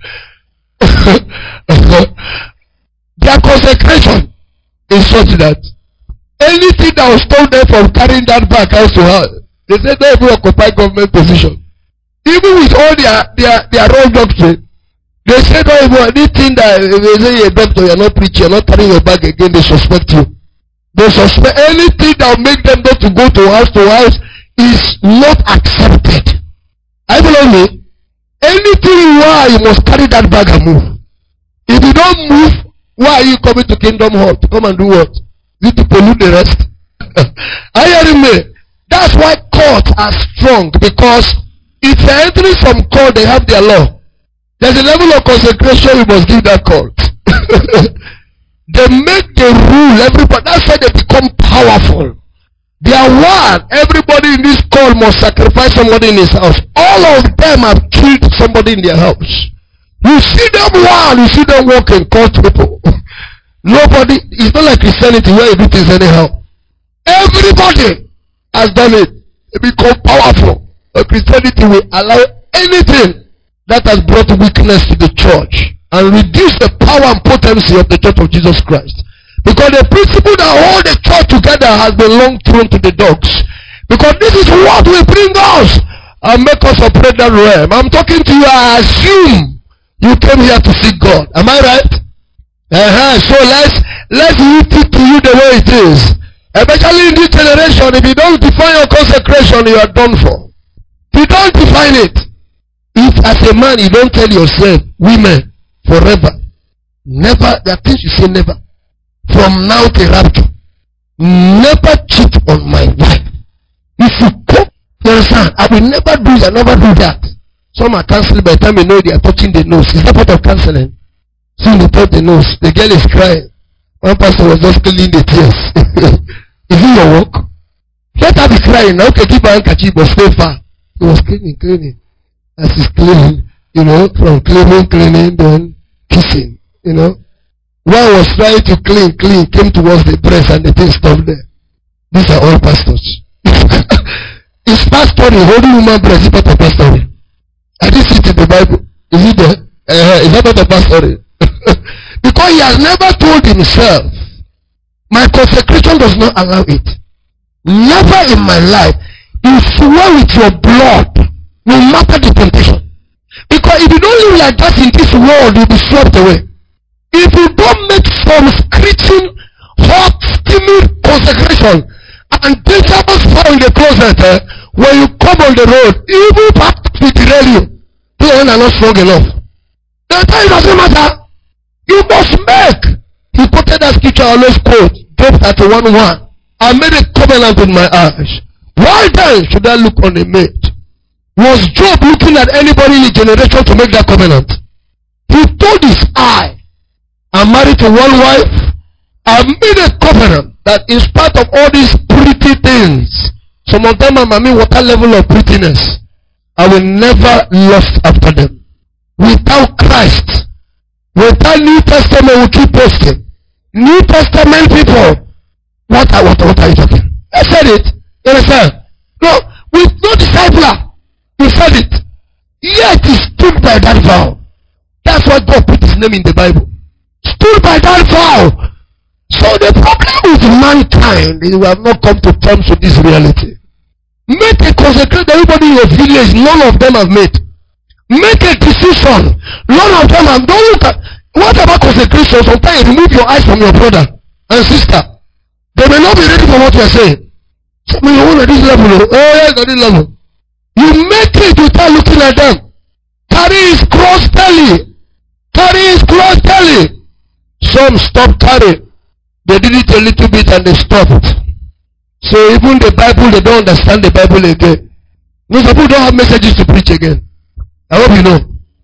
Their consecration is such that anything that will stop them from carrying that back out to her, they say they will occupy government position. Even with all their their, their wrong doctrine, they say no even anything that they say you're a doctor, you're not preaching, you're not carrying your bag again, they suspect you. They suspect anything that will make them not to go to house to house is not accepted. I follow me. Anything you are, you must carry that bag and move. If you don't move, why are you coming to Kingdom Hall? To come and do what? You to pollute the rest? Are you hearing me? That's why courts are strong, because if you're entering some court, they have their law. There's a level of consecration you must give that court. They make the rule, everybody. That's why they become powerful. They are one. Everybody in this court must sacrifice somebody in his house. All of them have killed somebody in their house. You see them one, you see them walk in court people. Nobody, it's not like Christianity where you do things anyhow. Everybody has done it. They become powerful. But Christianity will allow anything that has brought weakness to the church and reduce the power and potency of the church of Jesus Christ. Because the principle that holds the church together has been long thrown to the dogs. Because this is what will bring us and make us operate that realm. I'm talking to you, I assume you came here to seek God. Am I right? Uh-huh. So let's let's leave it to you the way it is. Especially in this generation, if you don't define your consecration, you are done for. If you don't define it, if as a man you don't tell yourself, women, forever, never, there are things you say never. From now to rapture, never cheat on my wife. If you go, you understand, I will never do that, never do that. Some are canceling by the time you know they are touching the nose. Is that part of canceling? See, they touch the nose. The girl is crying. One person was just cleaning the tears. Is it your work? Let her be crying. Now, okay, keep her handkerchief, but stay far. He was cleaning, cleaning. As he's cleaning, you know, from cleaning, cleaning, then kissing, you know. One was trying to clean, clean, came towards the breast and the thing stopped there. These are all pastors. Is pastoring, holding woman breast, is part of pastoring? I didn't see it in the Bible. Is it there? Uh, is that part of pastoring? Because he has never told himself, my consecration does not allow it. Never in my life, you swear with your blood, no matter the temptation. Because if you don't live like that in this world, you'll be swept away. If you don't make some screeching, hot, steamy consecration and dangerous fire in the closet, eh, when you come on the road, even part will derail you. They are not strong enough. The time doesn't matter. You must make. He quoted that scripture I always quote, Job thirty-one one. I made a covenant with my eyes. Why then should I look on a maid? Was Job looking at anybody in the generation to make that covenant? He told his eye, I'm married to one wife. I made a covenant that in spite of all these pretty things, some of them are mommy water level of prettiness, I will never lust after them. Without Christ, without New Testament, we keep posting. New Testament people, what are, what, what are you talking? I said it. You understand? No, with no discipler, he said it. Yet he stood by that vow. name in the Bible. Stood by that vow. So the problem with mankind is we have not come to terms with this reality. Make a consecration. Everybody in your village, none of them have made. Make a decision. None of them have. Don't look at. What about consecration? Sometimes you remove your eyes from your brother and sister. They may not be ready for what you are saying. Some of you want at this level. Oh, yes, at this level. You make it without looking at them. Carry his cross belly. Carry his cross belly. Some stopped carrying. They did it a little bit and they stopped. So even the Bible, they don't understand the Bible again. Most people don't have messages to preach again. I hope you know.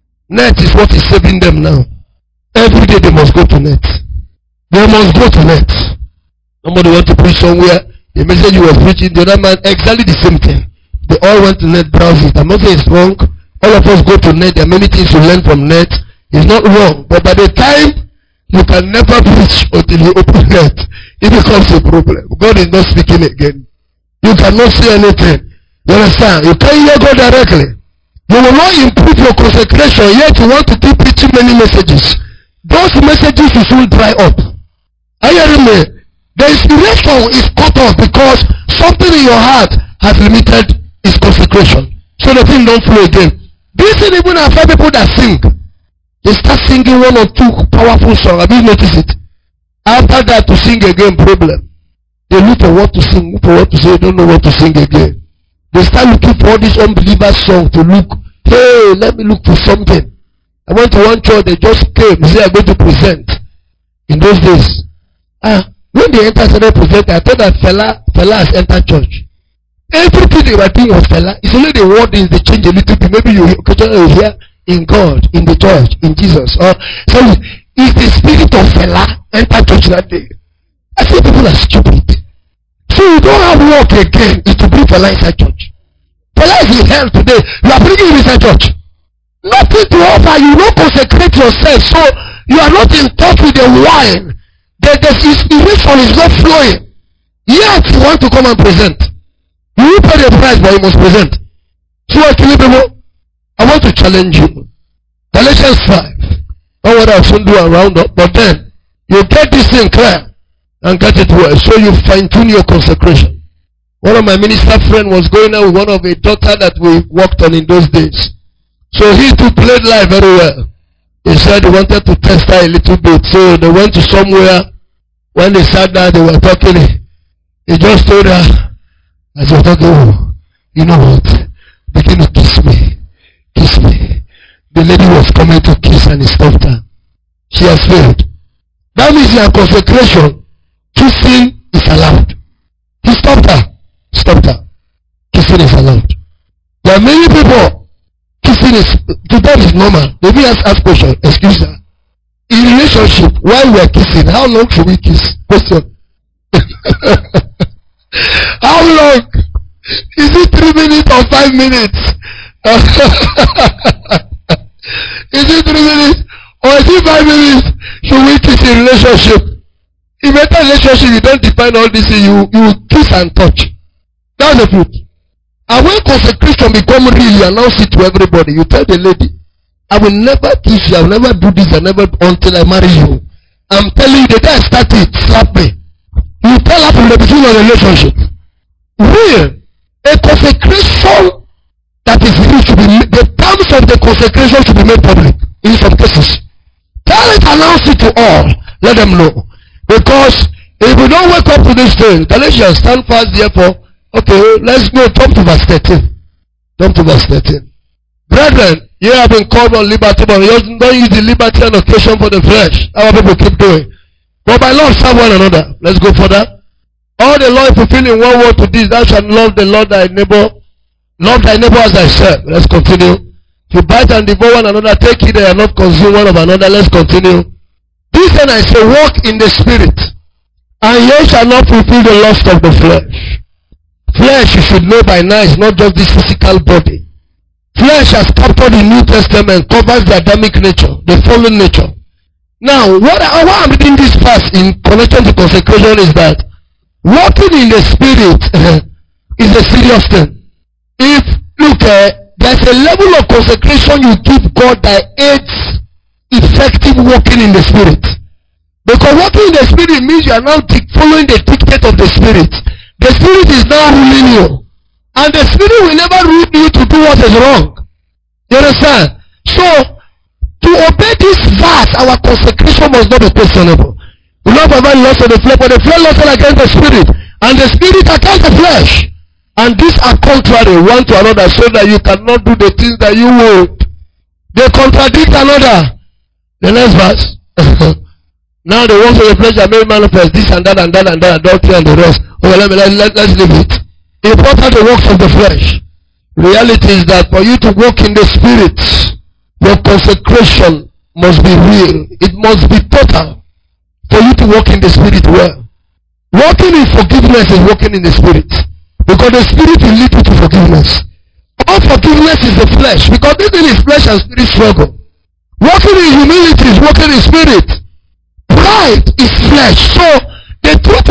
Net is what is saving them now. Every day they must go to net. They must go to net. Somebody want to preach somewhere. The message you were preaching, the other man, exactly the same thing. They all went to net, browse it. I'm not saying it's wrong. All of us go to net. There are many things you learn from net. It's not wrong. But by the time you can never preach until you open net, it becomes a problem. God is not speaking again. You cannot say anything. You understand? You can't hear God directly. You will not improve your consecration, yet you want to keep preaching many messages. Those messages will soon dry up. Are you hearing me? The inspiration is cut off because something in your heart has limited its consecration. So the thing don't flow again. This is even affect people that sing. They start singing one or two powerful songs. Have you noticed it? After that, to sing again, problem. They look for what to sing, look for what to say, they don't know what to sing again. They start looking for all these unbeliever songs to look. Hey, let me look for something. I went to one church, they just came, they said, I'm going to present. In those days. Ah, when they entered, started presenting, I thought that fella, fella has entered church. Everything they were doing was fella. It's only the wordings they change a little bit. Maybe you occasionally hear in God, in the church, in Jesus. Or so if the spirit of fella enter church that day, I see people are stupid. So you don't have work again is to bring fella inside church. Fella is in hell today. You are bringing him inside church. Nothing to offer. You don't consecrate yourself. So you are not in touch with the wine. The, the inspiration is not flowing. Yet you want to come and present. You will pay the price, but you must present. So I want to challenge you. Galatians five. Not what I'll soon do around up, but then you get this thing clear and get it well. So you fine tune your consecration. One of my minister friend was going out with one of a daughter that we worked on in those days. So he too played live very well. He said he wanted to test her a little bit. So they went to somewhere. When they sat down, they were talking. He just told her, as they were talking, oh, you know what? Begin to kiss me. Kiss me. The lady was coming to kiss and he stopped her. She has failed. That means in her consecration, kissing is allowed. He stopped her. Stopped her. Kissing is allowed. There are many people, kissing is, to them is normal. They may ask, ask question, excuse her. In relationship, while we are kissing, how long should we kiss? Question. How long? Is it three minutes or five minutes? Is it three minutes or is it five minutes? Should we kiss in relationship? In better relationship, you don't define all this. You you kiss and touch. That's the truth. And when consecration become real, you announce it to everybody. You tell the lady, I will never kiss you. I will never do this. I never until I marry you. I'm telling you, the day I start it, slap me. You tell her from the beginning of the relationship. Real. A consecration that is real should be made. The terms of the consecration should be made public in some cases. Tell it, announce it to all. Let them know. Because if we don't wake up to this thing, Galatians stand fast therefore. Okay, let's go. Jump to verse thirteen. Jump to verse thirteen. Brethren, you have been called on liberty, but you don't use the liberty and occasion for the flesh. Our people keep doing. But by love, serve one another. Let's go further. All the law fulfilling one word to this, thou shalt love the Lord thy neighbor. Love thy neighbor as thyself. Let's continue. To bite and devour one another, take heed they are not consumed one of another. Let's continue. This then I say, walk in the spirit, and ye shall not fulfill the lust of the flesh. Flesh, you should know by now, is not just this physical body. Flesh has captured the New Testament, covers the Adamic nature, the fallen nature. Now, what I, why I'm reading this verse in connection to consecration is that walking in the spirit uh, is a serious thing. If, look, uh, there's a level of consecration you give God that aids effective walking in the Spirit. Because walking in the Spirit means you are now following the dictate of the Spirit. The Spirit is now ruling you. And the Spirit will never rule you to do what is wrong. You understand? So, to obey this verse, our consecration must not be questionable. We not provide loss of the flesh, but the flesh loss against the Spirit. And the Spirit against the flesh. And these are contrary one to another, so that you cannot do the things that you would. They contradict another. The next verse. Now the works of the flesh are made manifest. This and that and that and that, adultery and the rest. Okay, let me let, let, let's leave it. Important the works of the flesh. Reality is that for you to walk in the Spirit, your consecration must be real. It must be total for you to walk in the Spirit well. Walking in forgiveness is walking in the Spirit. Because the Spirit will lead you to forgiveness. All forgiveness is the flesh. Because this thing is flesh and spirit struggle. Walking in humility is walking in Spirit. Pride is flesh. So the truth,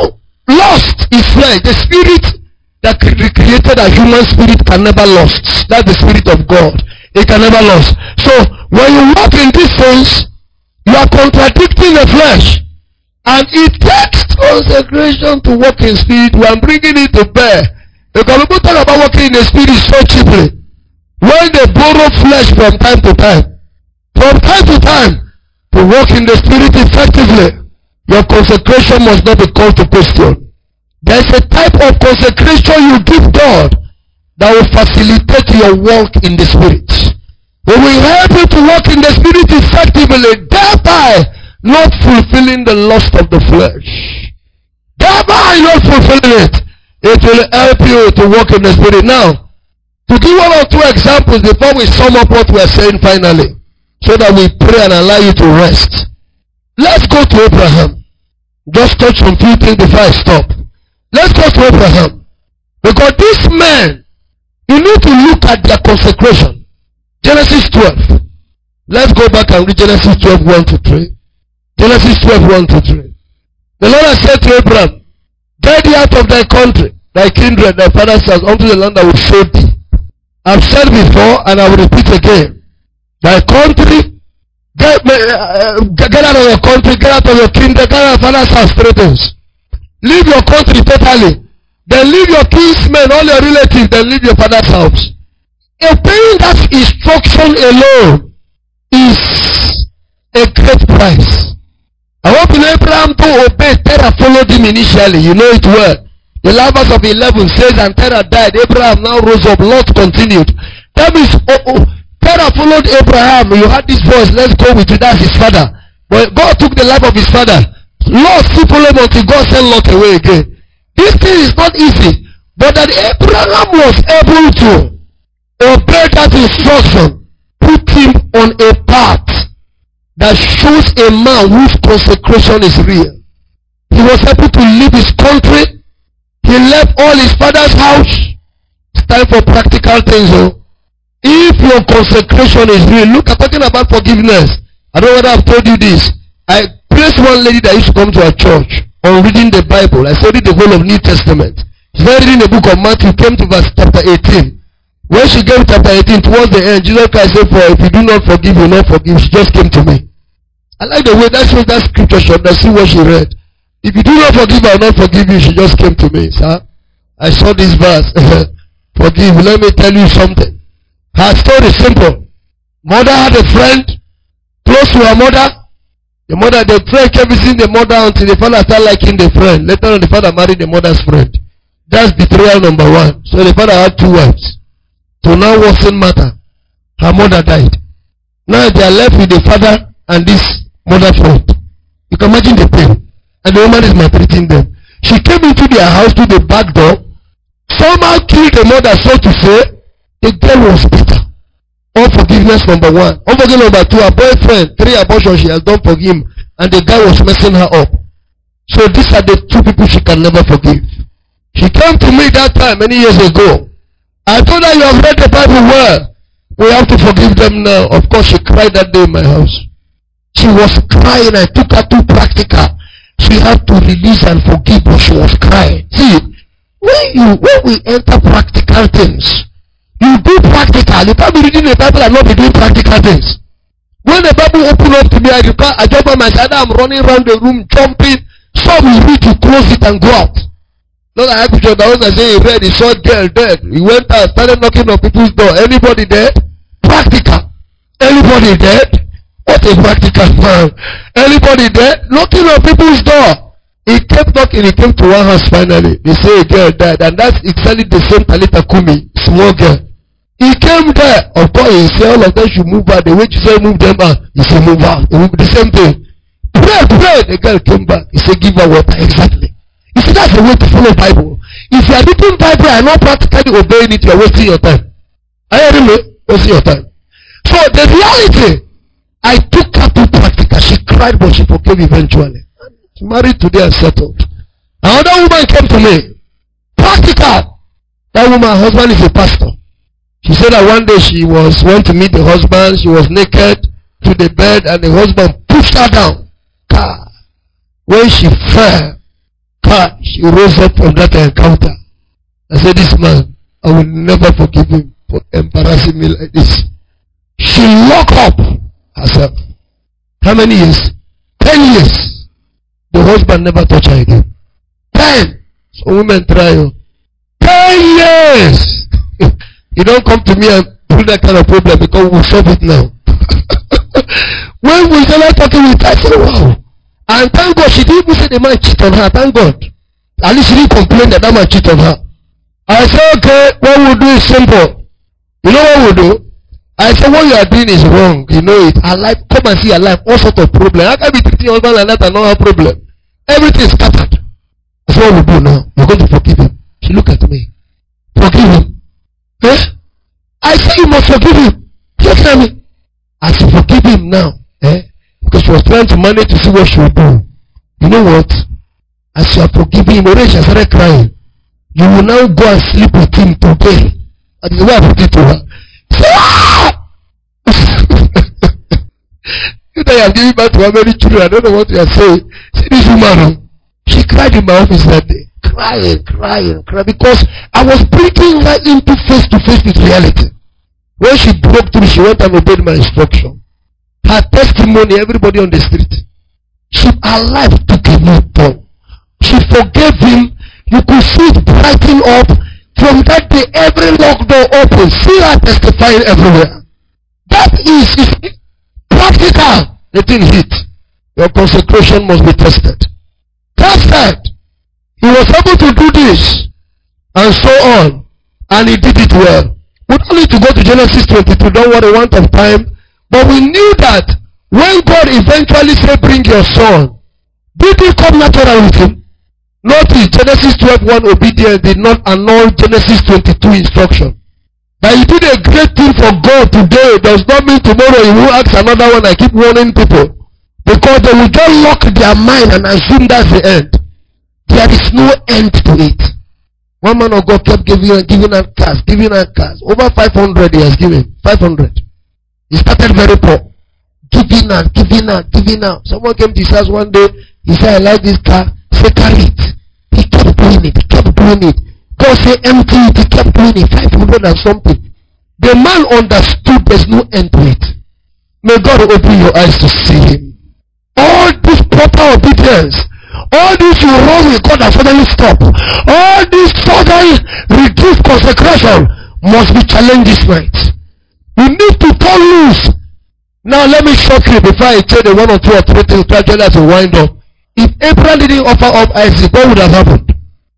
lust is flesh. The Spirit that created a human spirit can never lust. That's the Spirit of God. It can never lust. So when you walk in these things, you are contradicting the flesh. And it takes consecration to walk in Spirit. We are bringing it to bear. Because people talk about walking in the Spirit so cheaply. When they borrow flesh from time to time. From time to time. To walk in the Spirit effectively. Your consecration must not be called to question. There is a type of consecration you give God that will facilitate your walk in the Spirit. It will help you to walk in the Spirit effectively, thereby not fulfilling the lust of the flesh. Thereby not fulfilling it. It will help you to walk in the Spirit. Now, to give one or two examples before we sum up what we are saying finally, so that we pray and allow you to rest. Let's go to Abraham. Just touch some few things before I stop. Let's go to Abraham. Because these men, you need to look at their consecration. Genesis twelve. Let's go back and read Genesis twelve, one to three. Genesis twelve, one to three. The Lord has said to Abraham, get thee out of thy country, thy kindred, thy father's house, unto the land I will show thee. I've said before, and I will repeat again. Thy country, get, uh, get out of your country, get out of your kindred, get out of your father's house, three things. Leave your country totally. Then leave your kinsmen, all your relatives, then leave your father's house. Obeying that instruction alone is a great price. I hope in Abraham to obey. Terah followed him initially. You know it well. The Numbers of eleven says, and Terah died. Abraham now rose up. Lot continued. That means, oh, oh, Terah followed Abraham. You had this voice, let's go with you. That's his father. But God took the life of his father. Lot still followed him until God sent Lot away again. This thing is not easy. But that Abraham was able to obey that instruction, put him on a path that shows a man whose consecration is real. He was able to leave his country. He left all his father's house. It's time for practical things. Oh. If your consecration is real, look, I'm talking about forgiveness. I don't know whether I've told you this. I placed one lady that used to come to our church on reading the Bible. I studied the whole of New Testament. She's reading the book of Matthew, came to verse chapter eighteen. When she came to chapter eighteen, towards the end, Jesus Christ said, for if you do not forgive, you will not forgive. She just came to me. I like the way that shows that scripture short. I see what she read. If you do not forgive, I will not forgive you. She just came to me. Sir, I saw this verse. Forgive. Let me tell you something. Her story is simple. Mother had a friend close to her mother. The mother, the friend kept visiting the mother until the father started liking the friend. Later on, the father married the mother's friend. That's betrayal number one. So the father had two wives. So now what's the matter? Her mother died. Now they are left with the father and this mother friend. You can imagine the pain. And the woman is maltreating them. She came into their house through the back door. Somehow killed the mother, so to say. The girl was bitter. Unforgiveness number one. Unforgiveness number two. Her boyfriend, three abortions she has done for him. And the guy was messing her up. So these are the two people she can never forgive. She came to me that time many years ago. I told her, you have read the Bible well. We have to forgive them now. Of course, she cried that day in my house. She was crying. I took her too practical. She had to release and forgive, but she was crying. See, when you when we enter practical things, you do practical. You can't be reading the Bible and not be doing practical things. When When the Bible opened up to me, I recall, I jump on my side, I'm running around the room, jumping. Some will read to close it and go out. Not like I picture the one that say he read, he saw girl dead. He went out, started knocking on people's door. Anybody dead? Practical. Anybody dead? What a practical man. Anybody dead? Knocking on people's door. He kept knocking, he came to one house finally. They say a girl died, and that's exactly the same Talita Kumi, small girl. He came there. Of course, he said all of them should move out. The way you say move them out, he said move out. The same thing. Pray, pray. The girl came back. He said give her water. Exactly. You see, that's the way to follow Bible. If you are reading Bible and not practically obeying it, you are wasting your time. Are you hearing me? Wasting your time. So the reality, I took her to practical. She cried, but she forgave eventually. She married today and settled. Another woman came to me. Practical. That woman, her husband is a pastor. She said that one day she was went to meet the husband. She was naked to the bed, and the husband pushed her down. Car. When she fell, car, she rose up from that encounter. I said, this man, I will never forgive him for embarrassing me like this. She locked up herself. How many years? Ten years. The husband never touched her again. Ten. So women try. Ten years. You don't come to me and put that kind of problem because we'll solve it now. When we started talking with her, I said, wow. And thank God she didn't even say the man cheat on her. Thank God. At least she didn't complain that that man cheat on her. I said, okay, what we'll do is simple. You know what we'll do? I said, what you are doing is wrong. You know it. Her life, come and see her life, all sorts of problems. How can be treating your husband like that and not have problem? Everything is scattered. That's what we'll do now. We're going to forgive him. She looked at me. Forgive him. Eh? I say you must forgive him. Just tell me. I should forgive him now. Eh? Because she was trying to manage to see what she would do. You know what? As you are forgiving him, already she started crying. You will now go and sleep with him today. That is the way I put it to her. Say, ah! You know you have given birth to how many children? I don't know what you are saying. See this woman. She cried in my office that day. Crying, crying, crying, because I was bringing her into face to face with reality. When she broke through, she went and obeyed my instruction. Her testimony, everybody on the street. She, her life took a new turn. She forgave him. You could see it brighten up. From that day, every locked door opened. See her testifying everywhere. That is, is practical. The thing hit. Your consecration must be tested. Tested. He was able to do this and so on, and he did it well. We don't need to go to Genesis twenty-two, don't worry, want of time. But we knew that when God eventually said, bring your son, did he come natural with him? Notice Genesis twelve one obedience did not annul Genesis twenty-two instruction. That you did a great thing for God today does not mean tomorrow you will ask another one. I keep warning people. Because they will just lock their mind and assume that's the end. There is no end to it. One man of God kept giving and giving out cars, giving out cars. Over five hundred he has given. five hundred. He started very poor. Giving out, giving out, giving out. Someone came to his house one day. He said, I like this car. Say, carry it. He kept doing it. He kept doing it. God said, empty it. He kept doing it. five hundred and something. The man understood there's no end to it. May God open your eyes to see him. All this proper obedience. All this you wrong with God and suddenly stop. All this sudden reduced consecration must be challenged this night. You need to turn loose. Now let me shock you before I tell you one or two or three things gradually as we wind up. If Abraham didn't offer up Isaac, what would have happened?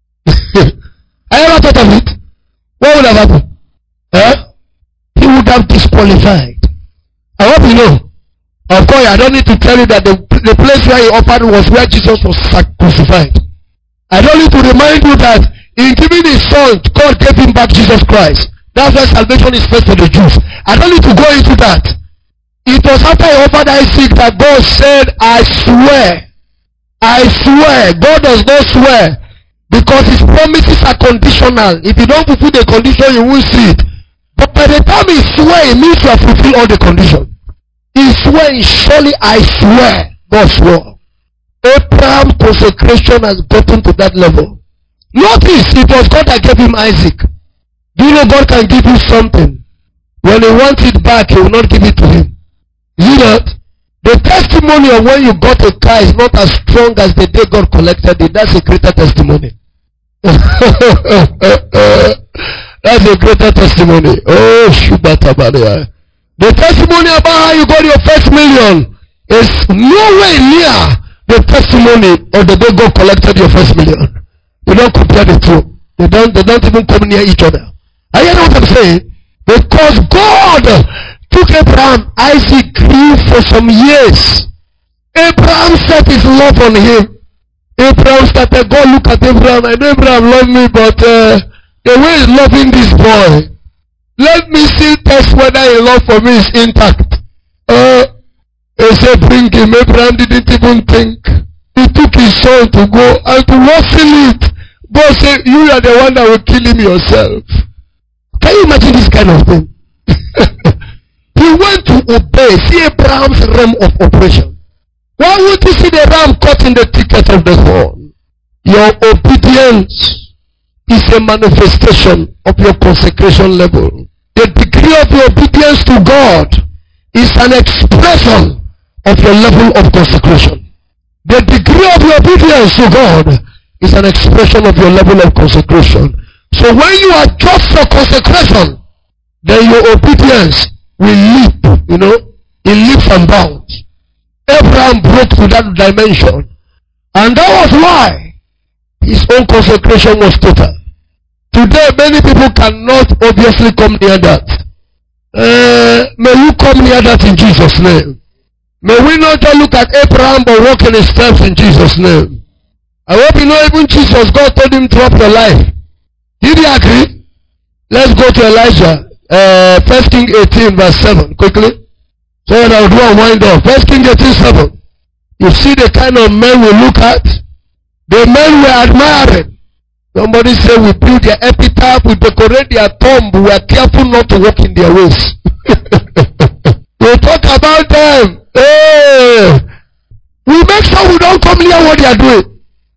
I ever thought of it? What would have happened? Eh? He would have disqualified. I hope you know. Of course, I don't need to tell you that the, the place where he offered was where Jesus was crucified. I don't need to remind you that in giving his son, God gave him back Jesus Christ. That's why salvation is first for the Jews. I don't need to go into that. It was after he offered Isaac that God said, I swear. I swear. God does not swear. Because his promises are conditional. If you don't fulfill the condition, you won't see it. But by the time he swear, it means you have fulfilled all the conditions. He swore, surely I swear. God swore. Abraham's consecration has gotten to that level. Notice, it was God that gave him Isaac. Do you know God can give you something? When he wants it back, he will not give it to him. You see that? The testimony of when you got a car is not as strong as the day God collected it. That's a greater testimony. That's a greater testimony. Oh, Shubatabaria. The testimony about how you got your first million is nowhere near the testimony of the day God collected your first million. You don't compare the two. They don't, they don't even come near each other. Are you know what I'm saying? Because God took Abraham, Isaac grew for some years. Abraham set his love on him. Abraham started, God look at Abraham, and Abraham loved me, but uh, the way he's loving this boy, let me see test whether his love for me is intact. Uh, he said, bring him. Abraham didn't even think. He took his son to go and to wrestle it. God said, you are the one that will kill him yourself. Can you imagine this kind of thing? He went to obey. See Abraham's realm of operation. Why would you see the ram caught in the thicket of the horn? Your obedience is a manifestation of your consecration level. The degree of your obedience to God is an expression of your level of consecration. The degree of your obedience to God is an expression of your level of consecration. So when you adjust your consecration, then your obedience will leap, you know, it leaps and bounds. Abraham broke to that dimension. And that was why his own consecration was total. Today, many people cannot obviously come near that. Uh, may you come near that in Jesus' name. May we not just look at Abraham but walk in his steps in Jesus' name. I hope you know even Jesus, God told him drop your life. Did he agree? Let's go to Elijah. Uh, First Kings eighteen verse seven. Quickly. So that I'll do a wind up. First Kings eighteen seven. You see the kind of men we look at. The men were admiring. Somebody said we build their epitaph, we decorate their tomb, we are careful not to walk in their ways. We talk about them. Hey, we make sure we don't come near what they are doing.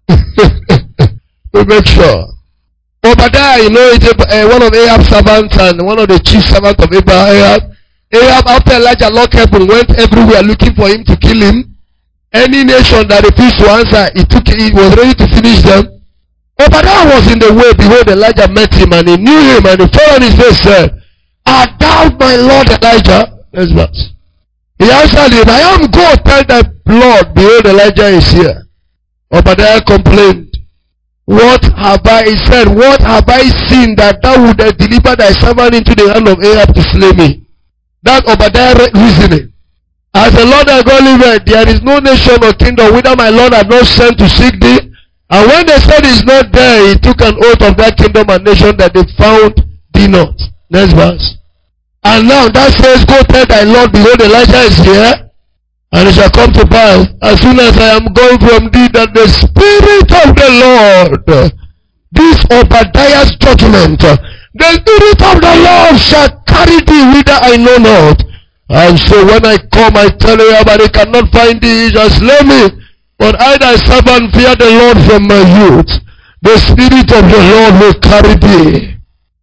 We make sure. Obadiah, you know, it's uh, one of Ahab's servants and one of the chief servants of Ahab. Ahab, after Elijah locked heaven, went everywhere looking for him to kill him. Any nation that refused to answer, he took it, he was ready to finish them. Obadiah was in the way. Behold, Elijah met him and he knew him and he fell on his face and said, art thou my Lord Elijah? Next verse. He answered him, I am God, tell thy Lord, behold, Elijah is here. Obadiah complained. What have I, he said, what have I seen that thou would have delivered thy servant into the hand of Ahab to slay me? That Obadiah reasoning. As the Lord thy God liveth, there is no nation or kingdom whither my Lord had not sent to seek thee. And when they said he's not there, he took an oath of that kingdom and nation that they found thee not. Next verse. And now that says, go tell thy Lord, behold, Elijah is here. And it shall come to pass, as soon as I am going from thee, that the Spirit of the Lord, this Obadiah's judgment, the Spirit of the Lord shall carry thee whither I know not. And so when I come, I tell you, but I cannot find thee, he shall slay me. But I thy servant fear the Lord from my youth. The Spirit of the Lord will carry thee.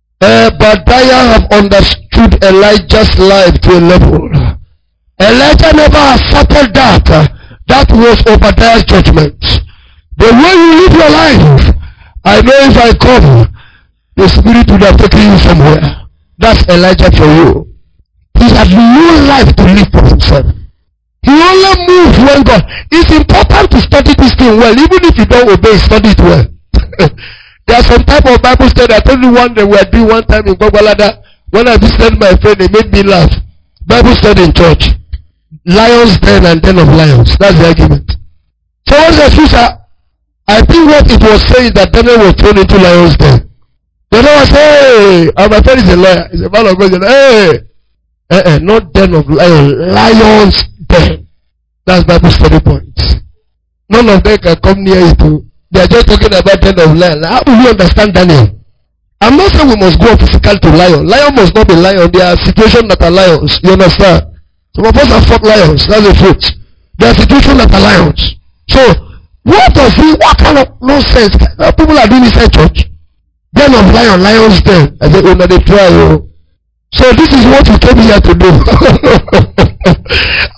Obadiah have understood Elijah's life to a level. Elijah never accepted that. That was Obadiah's judgment. The way you live your life, I know if I come, the Spirit would have taken you somewhere. That's Elijah for you. He had no life to live for himself. He only moved when God. It's important to study this thing well. Even if you don't obey, study it well. There are some type of Bible study. I told you one day we were doing one time in Gwagwalada. When I visited my friend, they made me laugh. Bible study in church. Lions den and den of lions. That's the argument. So what's the future? I think what it was saying is that Daniel was thrown into lions den. The Lord was hey, and my friend is a lawyer. He's a man of God. Hey, eh, eh, not den of lions, lions den. That's Bible study points. None of them can come near it. Too. They are just talking about den of lions. How do we understand Daniel? I'm not saying we must go physical to lion. Lion must not be lion. There are situations that are lions. You understand? Some of us are fought lions. That's the truth. There are situations that are lions. So, what does he, what kind of nonsense people are doing inside church? Den of lion, lions den. I say, oh, no, they try. Oh. So, this is what you came here to do.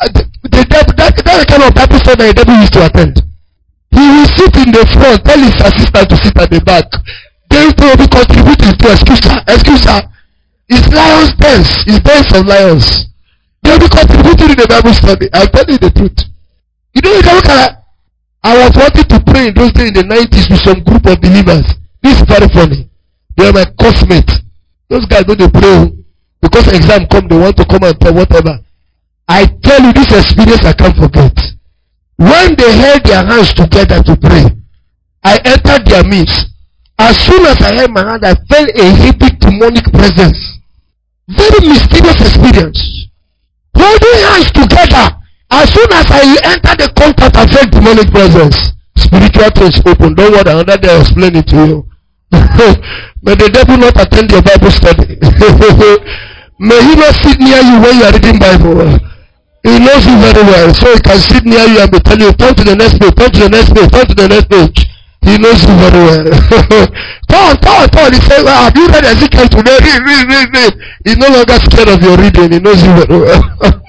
kind of Bible study the devil used to attend. He will sit in the front, tell his assistant to sit at the back. They will be contributing to excuse her, excuse her. It's lions' dance, it's dance of lions. They will be contributing to the Bible study. I'll tell you the truth. You know, you can look at that. I was wanting to pray in those days in the nineties with some group of believers. This is very funny. They are my classmates. Those guys don't they pray because exam come, they want to come and tell whatever. I tell you, this experience I can't forget. When they held their hands together to pray, I entered their midst. As soon as I held my hand, I felt a heavy demonic presence. Very mysterious experience. Holding hands together. As soon as I enter the contact, I felt demonic presence. Spiritual things open. Don't worry, another day I'll explain it to you. May the devil not attend your Bible study. May he not sit near you when you are reading Bible. He knows you very well. So he can sit near you and be telling you, turn to the next page, turn to the next page, turn to the next page. He knows you very well. turn, turn, turn. He says, well, have you read Ezekiel today? Read, read, read, read. He's no longer scared of your reading. He knows you very well.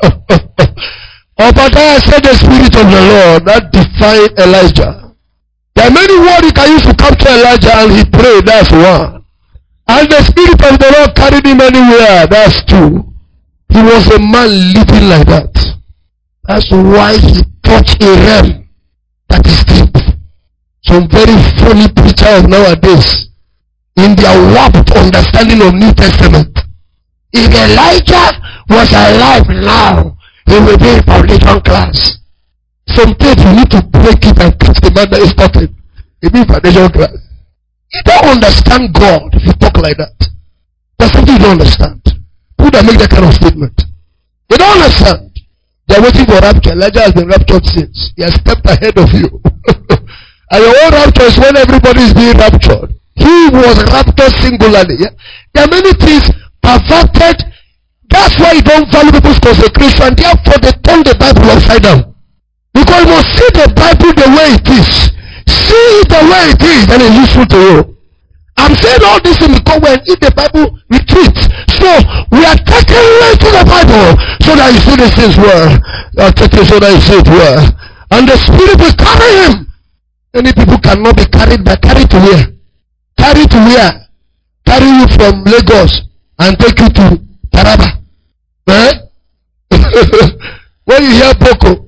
Obadiah said the Spirit of the Lord that defied Elijah. There are many words he can use to capture Elijah, and he prayed. That's one. And the Spirit of the Lord carried him anywhere. That's two. He was a man living like that. That's why he touched a realm that is deep. Some very funny preachers nowadays, in their warped understanding of New Testament, if Elijah was alive now, he will be in foundation class. Sometimes you need to break it and catch the man that is talking. He will be in foundation class. You don't understand God if you talk like that. There's something you don't understand. Who that make that kind of statement? You don't understand. They are waiting for rapture. Elijah has been raptured since. He has stepped ahead of you. And your own rapture is when everybody is being raptured. He was raptured singularly. Yeah? There are many things perverted. That's why you don't value people's consecration. Therefore, they turn the Bible upside down. Because you must see the Bible the way it is. See it the way it is, and it's useful to you. I'm saying all this in because when in the Bible retreats. So we are taking away to the Bible so that you see the things well. Uh, taking so that you see it well. And the Spirit will carry him. Many people cannot be carried, but carried to where? Carry to where? Carry you from Lagos and take you to Taraba. Eh? When you hear Boko,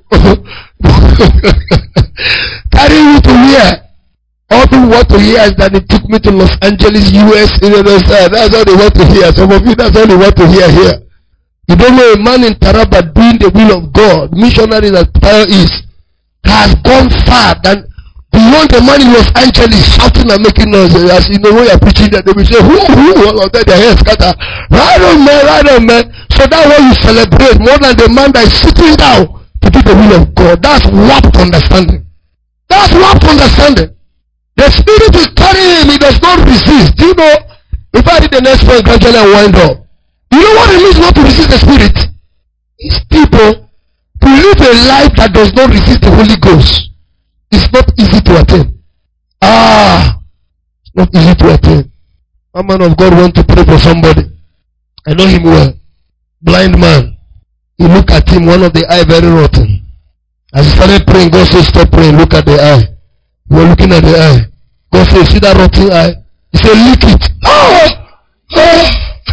carry you to where? All people want to hear is that it took me to Los Angeles, U S. You know, that's all they want to hear. Some of you, that's all they want to hear here. You don't know a man in Taraba doing the will of God, missionary that Fire East, has gone far than beyond the man in Los Angeles shouting and making noise. As you know, when you're preaching that, they will say, who, who, all of that, their hands scatter. Right on, man, right on, man. So that's why you celebrate more than the man that is sitting down to do the will of God. That's warped understanding. That's warped understanding. The Spirit will carry him. He does not resist. Do you know? If I read the next point gradually and wind up. You know what it means not to resist the Spirit? It's people to live a life that does not resist the Holy Ghost. It's not easy to attain. Ah, it's not easy to attain. A man of God wants to pray for somebody. I know him well. Blind man. You look at him, one of the eye very rotten. As he started praying, God said, stop praying. Look at the eye. You are looking at the eye. God said, see that rotten eye? He said, lick it. Oh! Oh!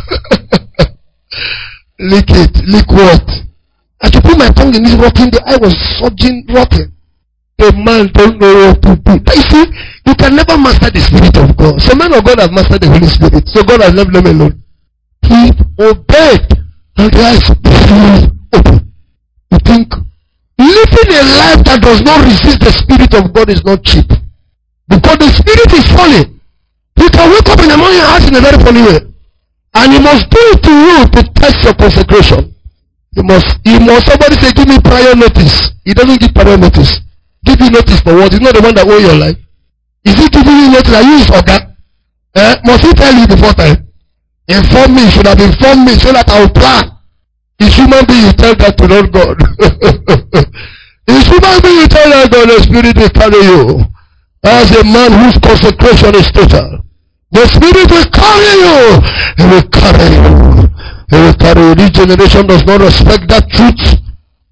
Lick it. Lick what? As you put my tongue in this rotten, the eye was surging rotten. The man don't know what to do. But you see, you can never master the Spirit of God. So men of God have mastered the Holy Spirit. So God has left them alone. He obeyed. And the eyes open. You think living a life that does not resist the Spirit of God is not cheap. Because the Spirit is funny. You can wake up in the morning and ask in a very funny way. And he must do it to you to test your consecration. He must, he must, somebody say, give me prior notice. He doesn't give prior notice. Give you notice for what? He's not the one that owns your life. Is he giving you notice that you is organ? Eh? Must he tell you before time? Inform me, should have informed me so that I will plan. Is human being you tell that to not God. Is human being you tell that God, the Spirit will carry you. As a man whose consecration is total. The Spirit will carry you. He will carry you. He will carry you. This generation does not respect that truth.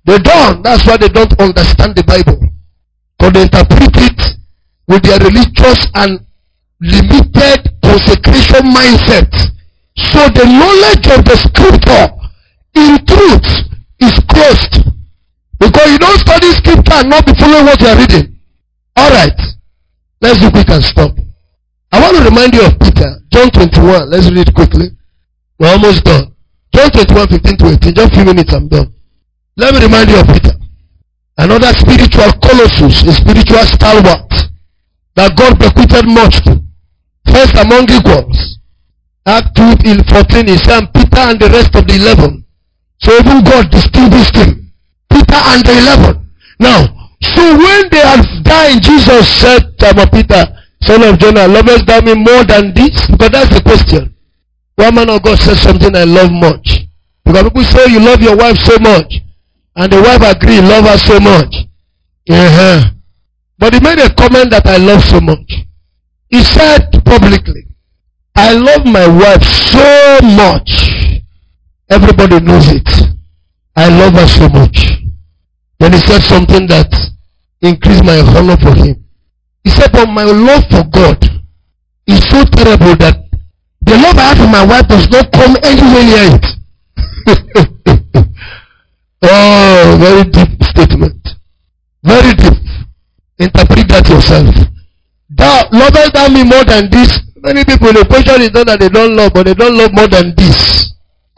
They don't. That's why they don't understand the Bible. Because they interpret it with their religious and limited consecration mindset. So the knowledge of the scripture in truth is closed. Because you don't study scripture and not be following what you are reading. Alright. Let's do quick and stop. I want to remind you of Peter. John twenty-one. Let's read it quickly. We're almost done. John twenty-one, fifteen to eighteen. Just a few minutes, I'm done. Let me remind you of Peter. Another spiritual colossus, a spiritual stalwart that God bequeathed much to. First among equals. Act two fourteen, he said, and Peter and the rest of the eleven. So even God distinguished him. Peter and the eleven. Now, so when they had died, Jesus said, Simon Peter, son of Jonah, lovest thou me more than this? Because that's the question. One man of God said something I love much. Because people say you love your wife so much. And the wife agreed, love her so much. Uh-huh. But he made a comment that I love so much. He said publicly, I love my wife so much. Everybody knows it. I love her so much. Then he said something that increased my honor for him. He said, but my love for God is so terrible that the love I have for my wife does not come anywhere near it. Oh, very deep statement. Very deep. Interpret that yourself. Thou lovest thou me more than this? Many people, the question is not that they don't love, but they don't love more than this.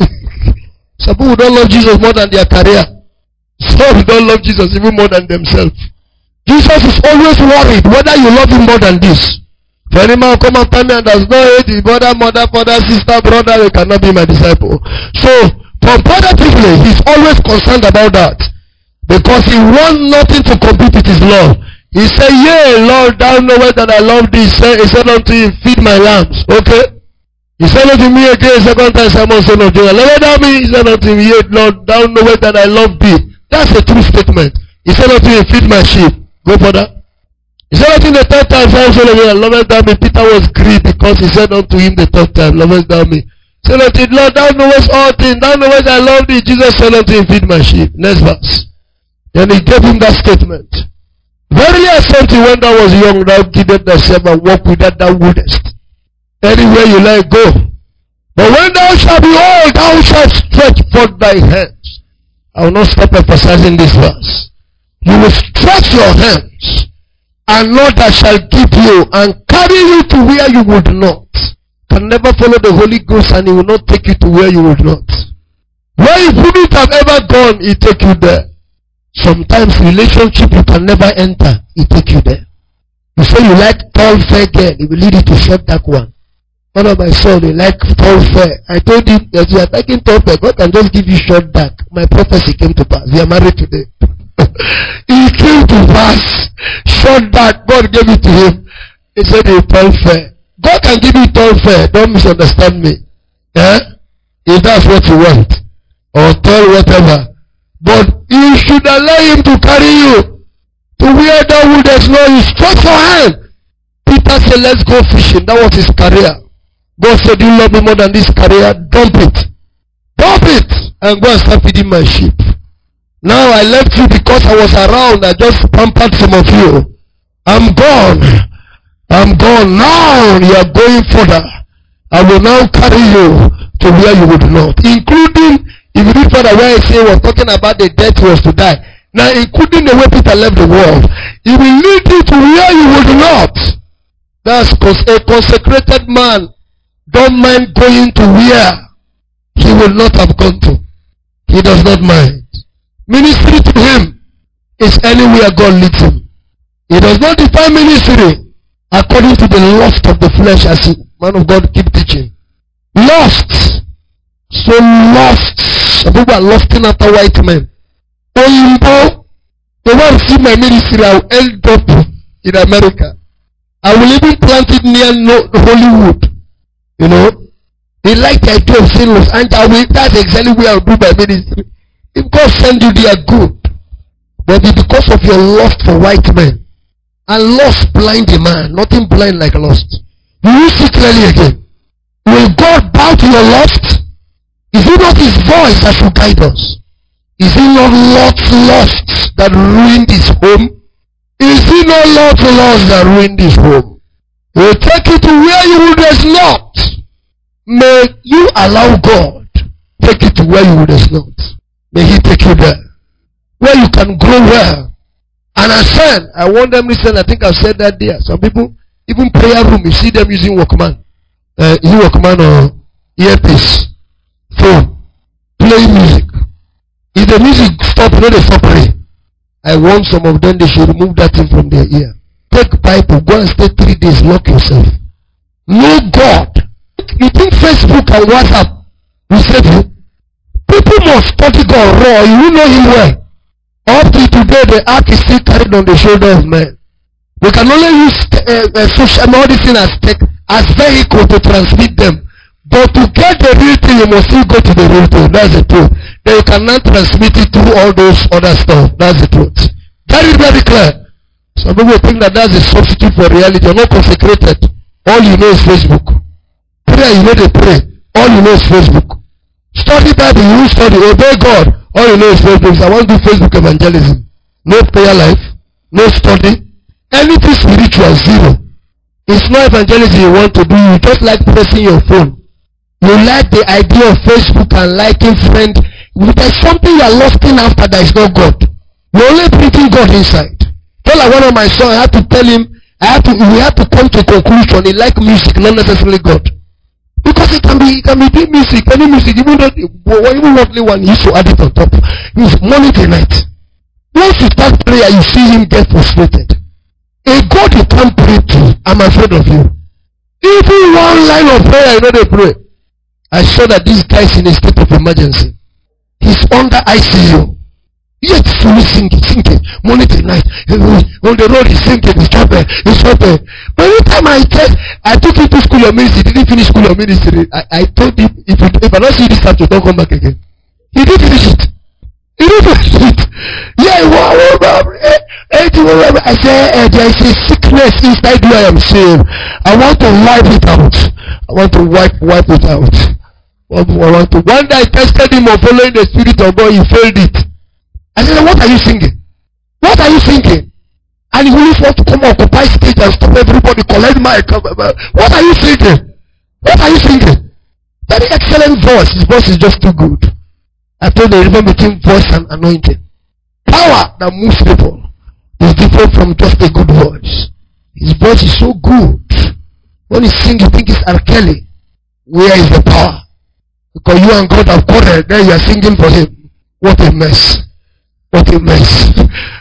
Some people don't love Jesus more than their career. Some don't love Jesus even more than themselves. Jesus is always worried whether you love him more than this. For any man come after me and does not hate his brother, mother, father, sister, brother, they cannot be my disciple. So, from positively, he's always concerned about that. Because he wants nothing to compete with his love. He said, yea, Lord, thou knowest that I love thee. He said unto him, feed my lambs. Okay? He said unto me again, second time, Simon, son of Jonah, lovest thou me? He said unto him, yea, Lord, thou knowest that I love thee. That's a true statement. He said unto him, feed my sheep. Go further. He said unto him the third time, Simon, son of Jonah, lovest thou me? Peter was grieved because he said unto him the third time, lovest thou me? He said unto him, Lord, thou knowest all things. Thou knowest I love thee. Jesus said unto him, feed my sheep. Next verse. Then he gave him that statement. Verily I say unto you, when thou was young, thou givest thyself and walk with that thou wouldest. Anywhere you like, go. But when thou shalt be old, thou shalt stretch forth thy hands. I will not stop emphasizing this verse. You will stretch your hands, and Lord that shall keep you and carry you to where you would not. Can never follow the Holy Ghost and he will not take you to where you would not. Where you wouldn't have ever gone, he take you there. Sometimes relationship you can never enter, he take you there. You say you like tall, fair girl, he will lead you to short, dark one. One of my sons, they like tall, fair. I told him that you are taking tall, fair. God can just give you short, dark. My prophecy came to pass. We are married today. He came to pass. Short, dark. God gave it to him. He said he tall, fair. God can give you tall, fair. Don't misunderstand me. Eh? If that's what you want. Or tall, whatever. But you should allow him to carry you to where thou wouldest know. You stretch your hand. Peter said, let's go fishing. That was his career. God said, you love me more than this career. Dump it. Dump it. And go and start feeding my sheep. Now I left you because I was around. I just pampered some of you. I'm gone. I'm gone. Now you are going further. I will now carry you to where you would not. Including, if you read further where I say he was talking about the death he was to die. Now including the way Peter left the world. He will lead you to where you would not. That's because a consecrated man don't mind going to where he will not have gone to. He does not mind. Ministry to him is anywhere God leads him. He does not define ministry according to the lust of the flesh, as the man of God keep teaching. Lust. So lust. Some people are lusting after white men. Oyinbo, they want to see my ministry, I will end up in America. I will even plant it near no, Hollywood. You know, they like the idea of saying Los Angeles. That's exactly where I'll do my ministry. If God send you there, good. But it's because of your lust for white men. And lust blind a man. Nothing blind like lust. You will see clearly again. Will God bow to your lust? Is it not his voice that should guide us? Is it not Lot's lust that ruined his home? Is it not Lot's lust that ruined his home? He will take you to where you would not. May you allow God take you to where you would not. May He take you there, where you can grow well and ascend. I want them to listen. I think I've said that there. Some people, even prayer room, you see them using Walkman, uh, using Walkman or earpiece, phone, playing music. If the music stop, you know they stop praying. I want some of them, they should remove that thing from their ear. Take Bible, go and stay three days, lock yourself. Know God. You think Facebook and WhatsApp will save you? People must study God raw. You will know Him well. Up to today, the ark is still carried on the shoulder of men. We can only use uh, uh, social medicine as tech, as vehicle to transmit them. But to get the real thing, you must still go to the real thing. That's the truth. Then you cannot transmit it through all those other stuff. That's the truth. Very, very clear. Some people think that that's a substitute for reality. You're not consecrated. All you know is Facebook. Prayer, you know they pray. All you know is Facebook. Study Bible, you will study. Obey God. All you know is Facebook. I want to do Facebook evangelism. No prayer life. No study. Anything spiritual, zero. It's not evangelism you want to do. You just like pressing your phone. You like the idea of Facebook and liking friends. There's something you are lost in after that is not God. You're only putting God inside. Just like one of my sons, I had to tell him, I have to, we have to come to a conclusion. He like music, not necessarily God. Because it can be, it can be doing music, any music, even though, even worldly one, he used to add it on top. It's morning to night. Once you start prayer, you see him get frustrated. A God you can't pray to, I'm afraid of you. Even one line of prayer, you know they pray. I saw that this guy is in a state of emergency. He's under I C U. Yet fully sinking, sinking, morning to night. On the road he's sinking, he's stopping, he's stopping. But every time I check, I took him to school of ministry, he didn't finish school of ministry. I, I told him, if, you, if I don't see this after, don't come back again. He didn't finish it. He didn't finish it. Yeah, wow, wow, wow. I said, eh, there is a sickness inside you I am seeing. I want to wipe it out. I want to wipe, wipe it out. I want to. One day I tested him on following the Spirit of God, he failed it. I said, what are you singing? What are you singing? And he really want to come occupy stage and stop everybody, collect my. What are you singing? What are you singing? Very excellent voice. His voice is just too good. I told the difference between voice and anointing. Power that moves people is different from just a good voice. His voice is so good. When he sings, you think it's R. Kelly. Where is the power? Because you and God have quarreled, then you are singing for him. What a mess. What a mess.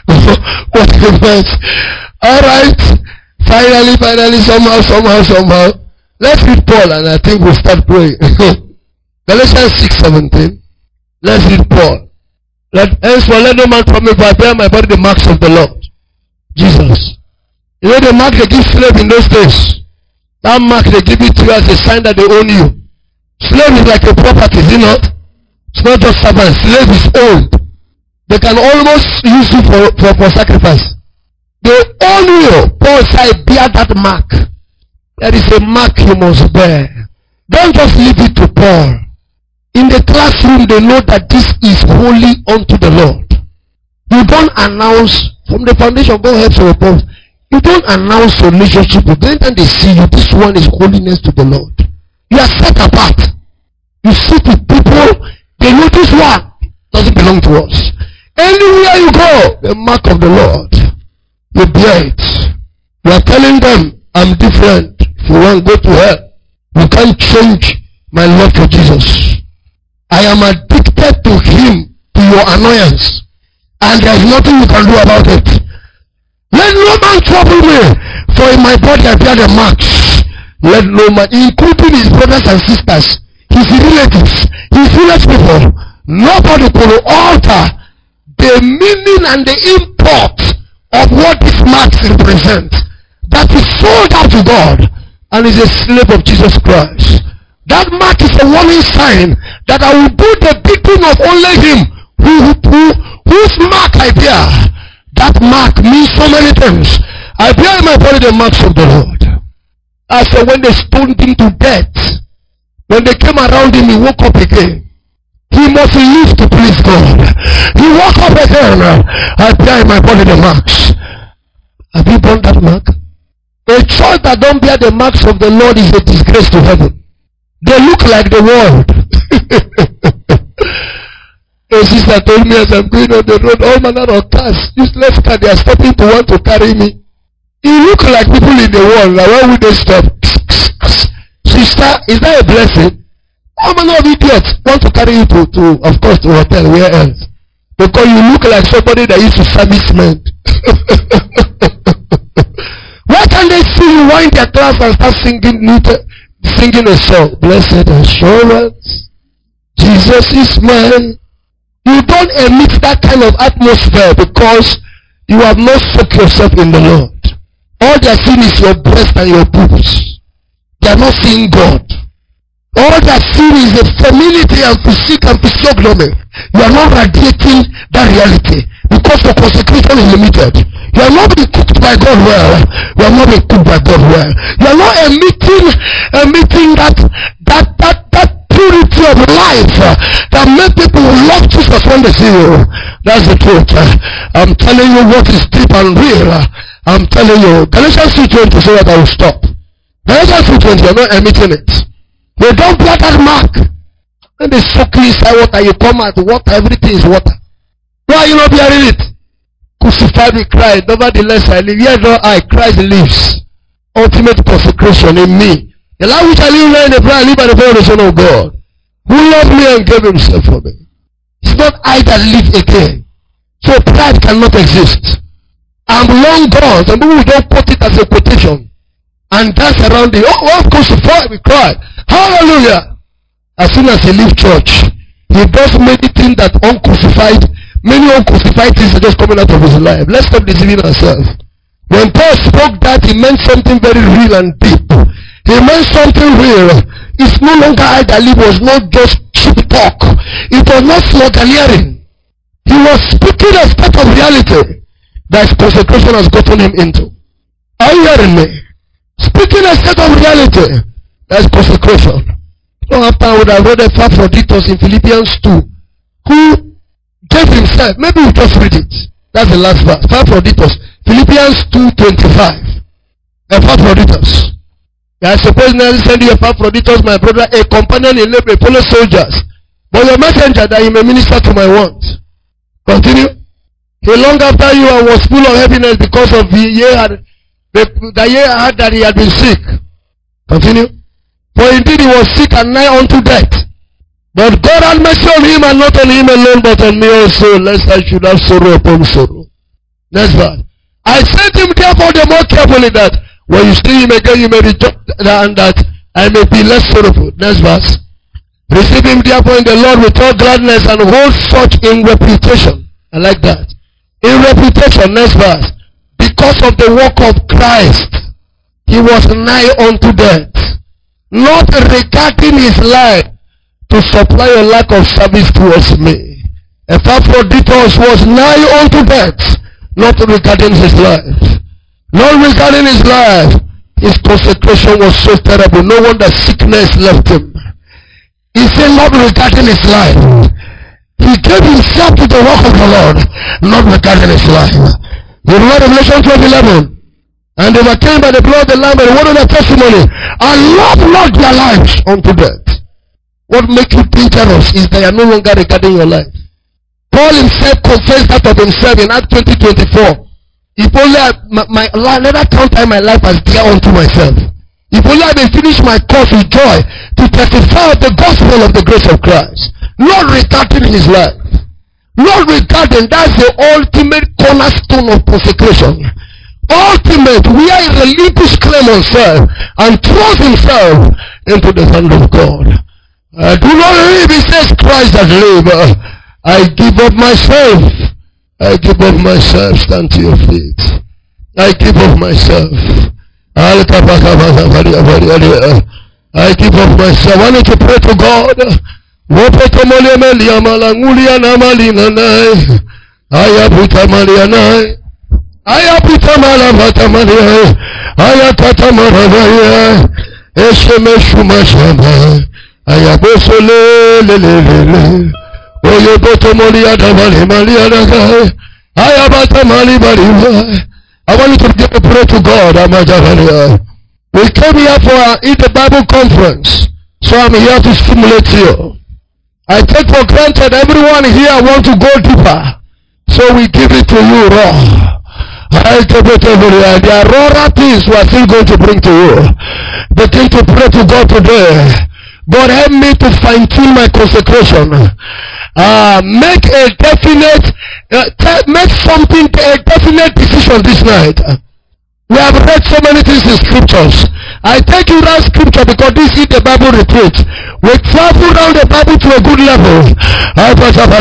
What a mess. Alright. Finally, finally, somehow, somehow, somehow. Let's read Paul and I think we'll start praying. Galatians six seventeen. Let's read Paul. Let henceforth let no man from me, for I bear my body the marks of the Lord Jesus. You know the mark they give slave in those days. That mark they give it to you as a sign that they own you. Slave is like a property, is it not? It's not just servant. Slave is owned. They can almost use you for, for, for sacrifice. They own you. Paul said, bear that mark. There is a mark you must bear. Don't just leave it to Paul. In the classroom, they know that this is holy unto the Lord. You don't announce, from the foundation, God helps our purpose. You don't announce your relationship with them, and they see you. This one is holiness to the Lord. You are set apart. You sit with people, they know this one doesn't belong to us. Anywhere you go, the mark of the Lord, you bear it. You are telling them, I'm different. If you want to go to hell, you can't change my love for Jesus. I am addicted to him, to your annoyance, and there is nothing you can do about it. Let no man trouble me, for in my body I bear the marks. Let no man, including his brothers and sisters, his relatives, his village people, nobody could alter the meaning and the import of what these marks represent. That is sold out to God and is a slave of Jesus Christ. That mark is a warning sign that I will do the bidding of only him who, who, whose mark I bear. That mark means so many things. I bear in my body the marks of the Lord. I said when they stoned him to death, when they came around him, he woke up again. He must live to please God. He woke up again. I bear in my body the marks. Have you borne that mark? A church that don't bear the marks of the Lord is a disgrace to heaven. They look like the world. A sister told me as I'm going on the road, all manner of cars, useless cars, they are stopping to want to carry me. You look like people in the world. Now why would they stop? Sister, is that a blessing? How many of idiots want to carry you to, to of course, to hotel, where else? Because you look like somebody that used to service men. Why can't they see you wind their class and start singing singing a song? Blessed assurance, Jesus is mine. You don't emit that kind of atmosphere because you have not soaked yourself in the Lord. All they are seeing is your breast and your boobs. They are not seeing God. All they are seeing is a femininity and physique and physiognomy. You are not radiating that reality because your consecration is limited. You are not being cooked by God well. You are not being cooked by God well. You are not emitting, emitting that that that that purity of life uh, that make people love Jesus when they see you. That's the truth. Uh, I'm telling you what is deep and real. Uh, I'm telling you, Galatians three twenty, so that I will stop. Galatians three twenty, you're not emitting it. They don't bear that mark. When they soak you inside water, you come out, water, everything is water. Why are you not bearing it? Crucified with Christ, nevertheless I live. Yet not I, Christ lives. Ultimate consecration in me. The life which I live now in the prayer, I live by the power of the Son of God, who loved me and gave himself for me. It's not I that live again. So pride cannot exist. I'm long gone. Some people don't quote it as a quotation and dance around it. Oh, of course, we cry. Hallelujah. As soon as he leaves church, he does many things that uncrucified, many uncrucified things are just coming out of his life. Let's stop deceiving ourselves. When Paul spoke that, he meant something very real and deep. He meant something real. It's no longer I that live, was not just cheap talk. It was not sloganeering. He was speaking a state of reality that consecration has gotten him into. Are you hearing me? Speaking a state of reality, that's consecration. So after I would have read Epaphroditus in Philippians two, who gave himself, maybe we just read it. That's the last verse. Epaphroditus, Philippians two twenty-five. Epaphroditus. I suppose now send you Epaphroditus, my brother, a companion in labor, fellow soldiers, but your messenger that he may minister to my wants. Continue. He longed after you and was full of happiness because of the year had, the, the year had that he had been sick. Continue. For indeed he was sick and nigh unto death. But God had mercy on him, and not on him alone, but on me also, lest I should have sorrow upon sorrow. Next verse. I sent him therefore the more carefully, that when you see him again you may rejoice, and that I may be less sorrowful. Next verse. Receive him therefore in the Lord with all gladness, and hold such in reputation. I like that. In reputation, next verse. Because of the work of Christ, he was nigh unto death, not regarding his life to supply a lack of service towards me. Epaphroditus was nigh unto death, not regarding his life. Not regarding his life. His consecration was so terrible, no wonder sickness left him. He said not regarding his life. He gave himself to the work of the Lord, not regarding his life. You read Revelation twelve eleven. And they overcame by the blood of the Lamb and the word of their testimony, and loved not their lives unto death. What makes you dangerous is that you are no longer regarding your life. Paul himself confessed that of himself in Acts twenty twenty-four. If only I, my, my, I never count my life as dear unto myself. If only I may finish my course with joy to testify of the gospel of the grace of Christ. Not regarding his life. Not regarding, that's the ultimate cornerstone of consecration. Ultimate, where he relinquished claim on self and throws himself into the hand of God. I do not live, he says, Christ that live. I give up myself. I give up myself. Stand to your feet. I give up myself. I give up myself. Why don't you pray to God? Ayaputa malavata maria, ayatata maravaya, eshe meshuma shama, ayabosole le le le le. I want you to begin to pray to God. We came here for a the Bible conference, so I'm here to stimulate you. I take for granted everyone here want to go deeper, so we give it to you raw. I take it over here. There are raw things we are still going to bring to you. Begin to pray to God today. God, help me to fine-tune my consecration. Uh, make a definite, uh, make something, a definite decision this night. We have read so many things in scriptures. I take you around scripture because this is the Bible retreat. We travel around the Bible to a good level. Tell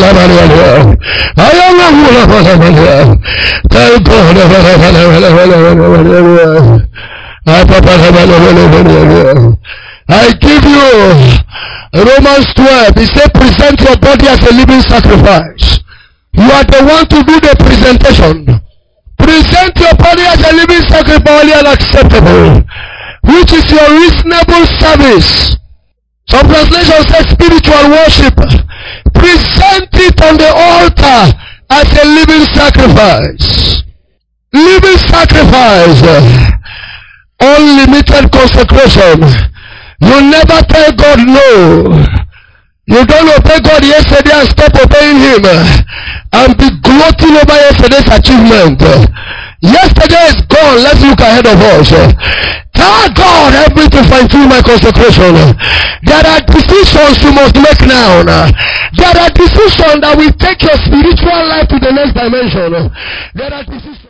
God. I give you Romans twelve. He said, present your body as a living sacrifice. You are the one to do the presentation. Present your body as a living sacrifice and acceptable, which is your reasonable service. Some translations say spiritual worship. Present it on the altar as a living sacrifice. Living sacrifice. Unlimited consecration. You never tell God no. You don't obey God yesterday and stop obeying Him and be gloating over yesterday's achievement. Yesterday is gone. Let's look ahead of us. Tell God, help me to fine-tune my consecration. There are decisions you must make now. There are decisions that will take your spiritual life to the next dimension. There are decisions.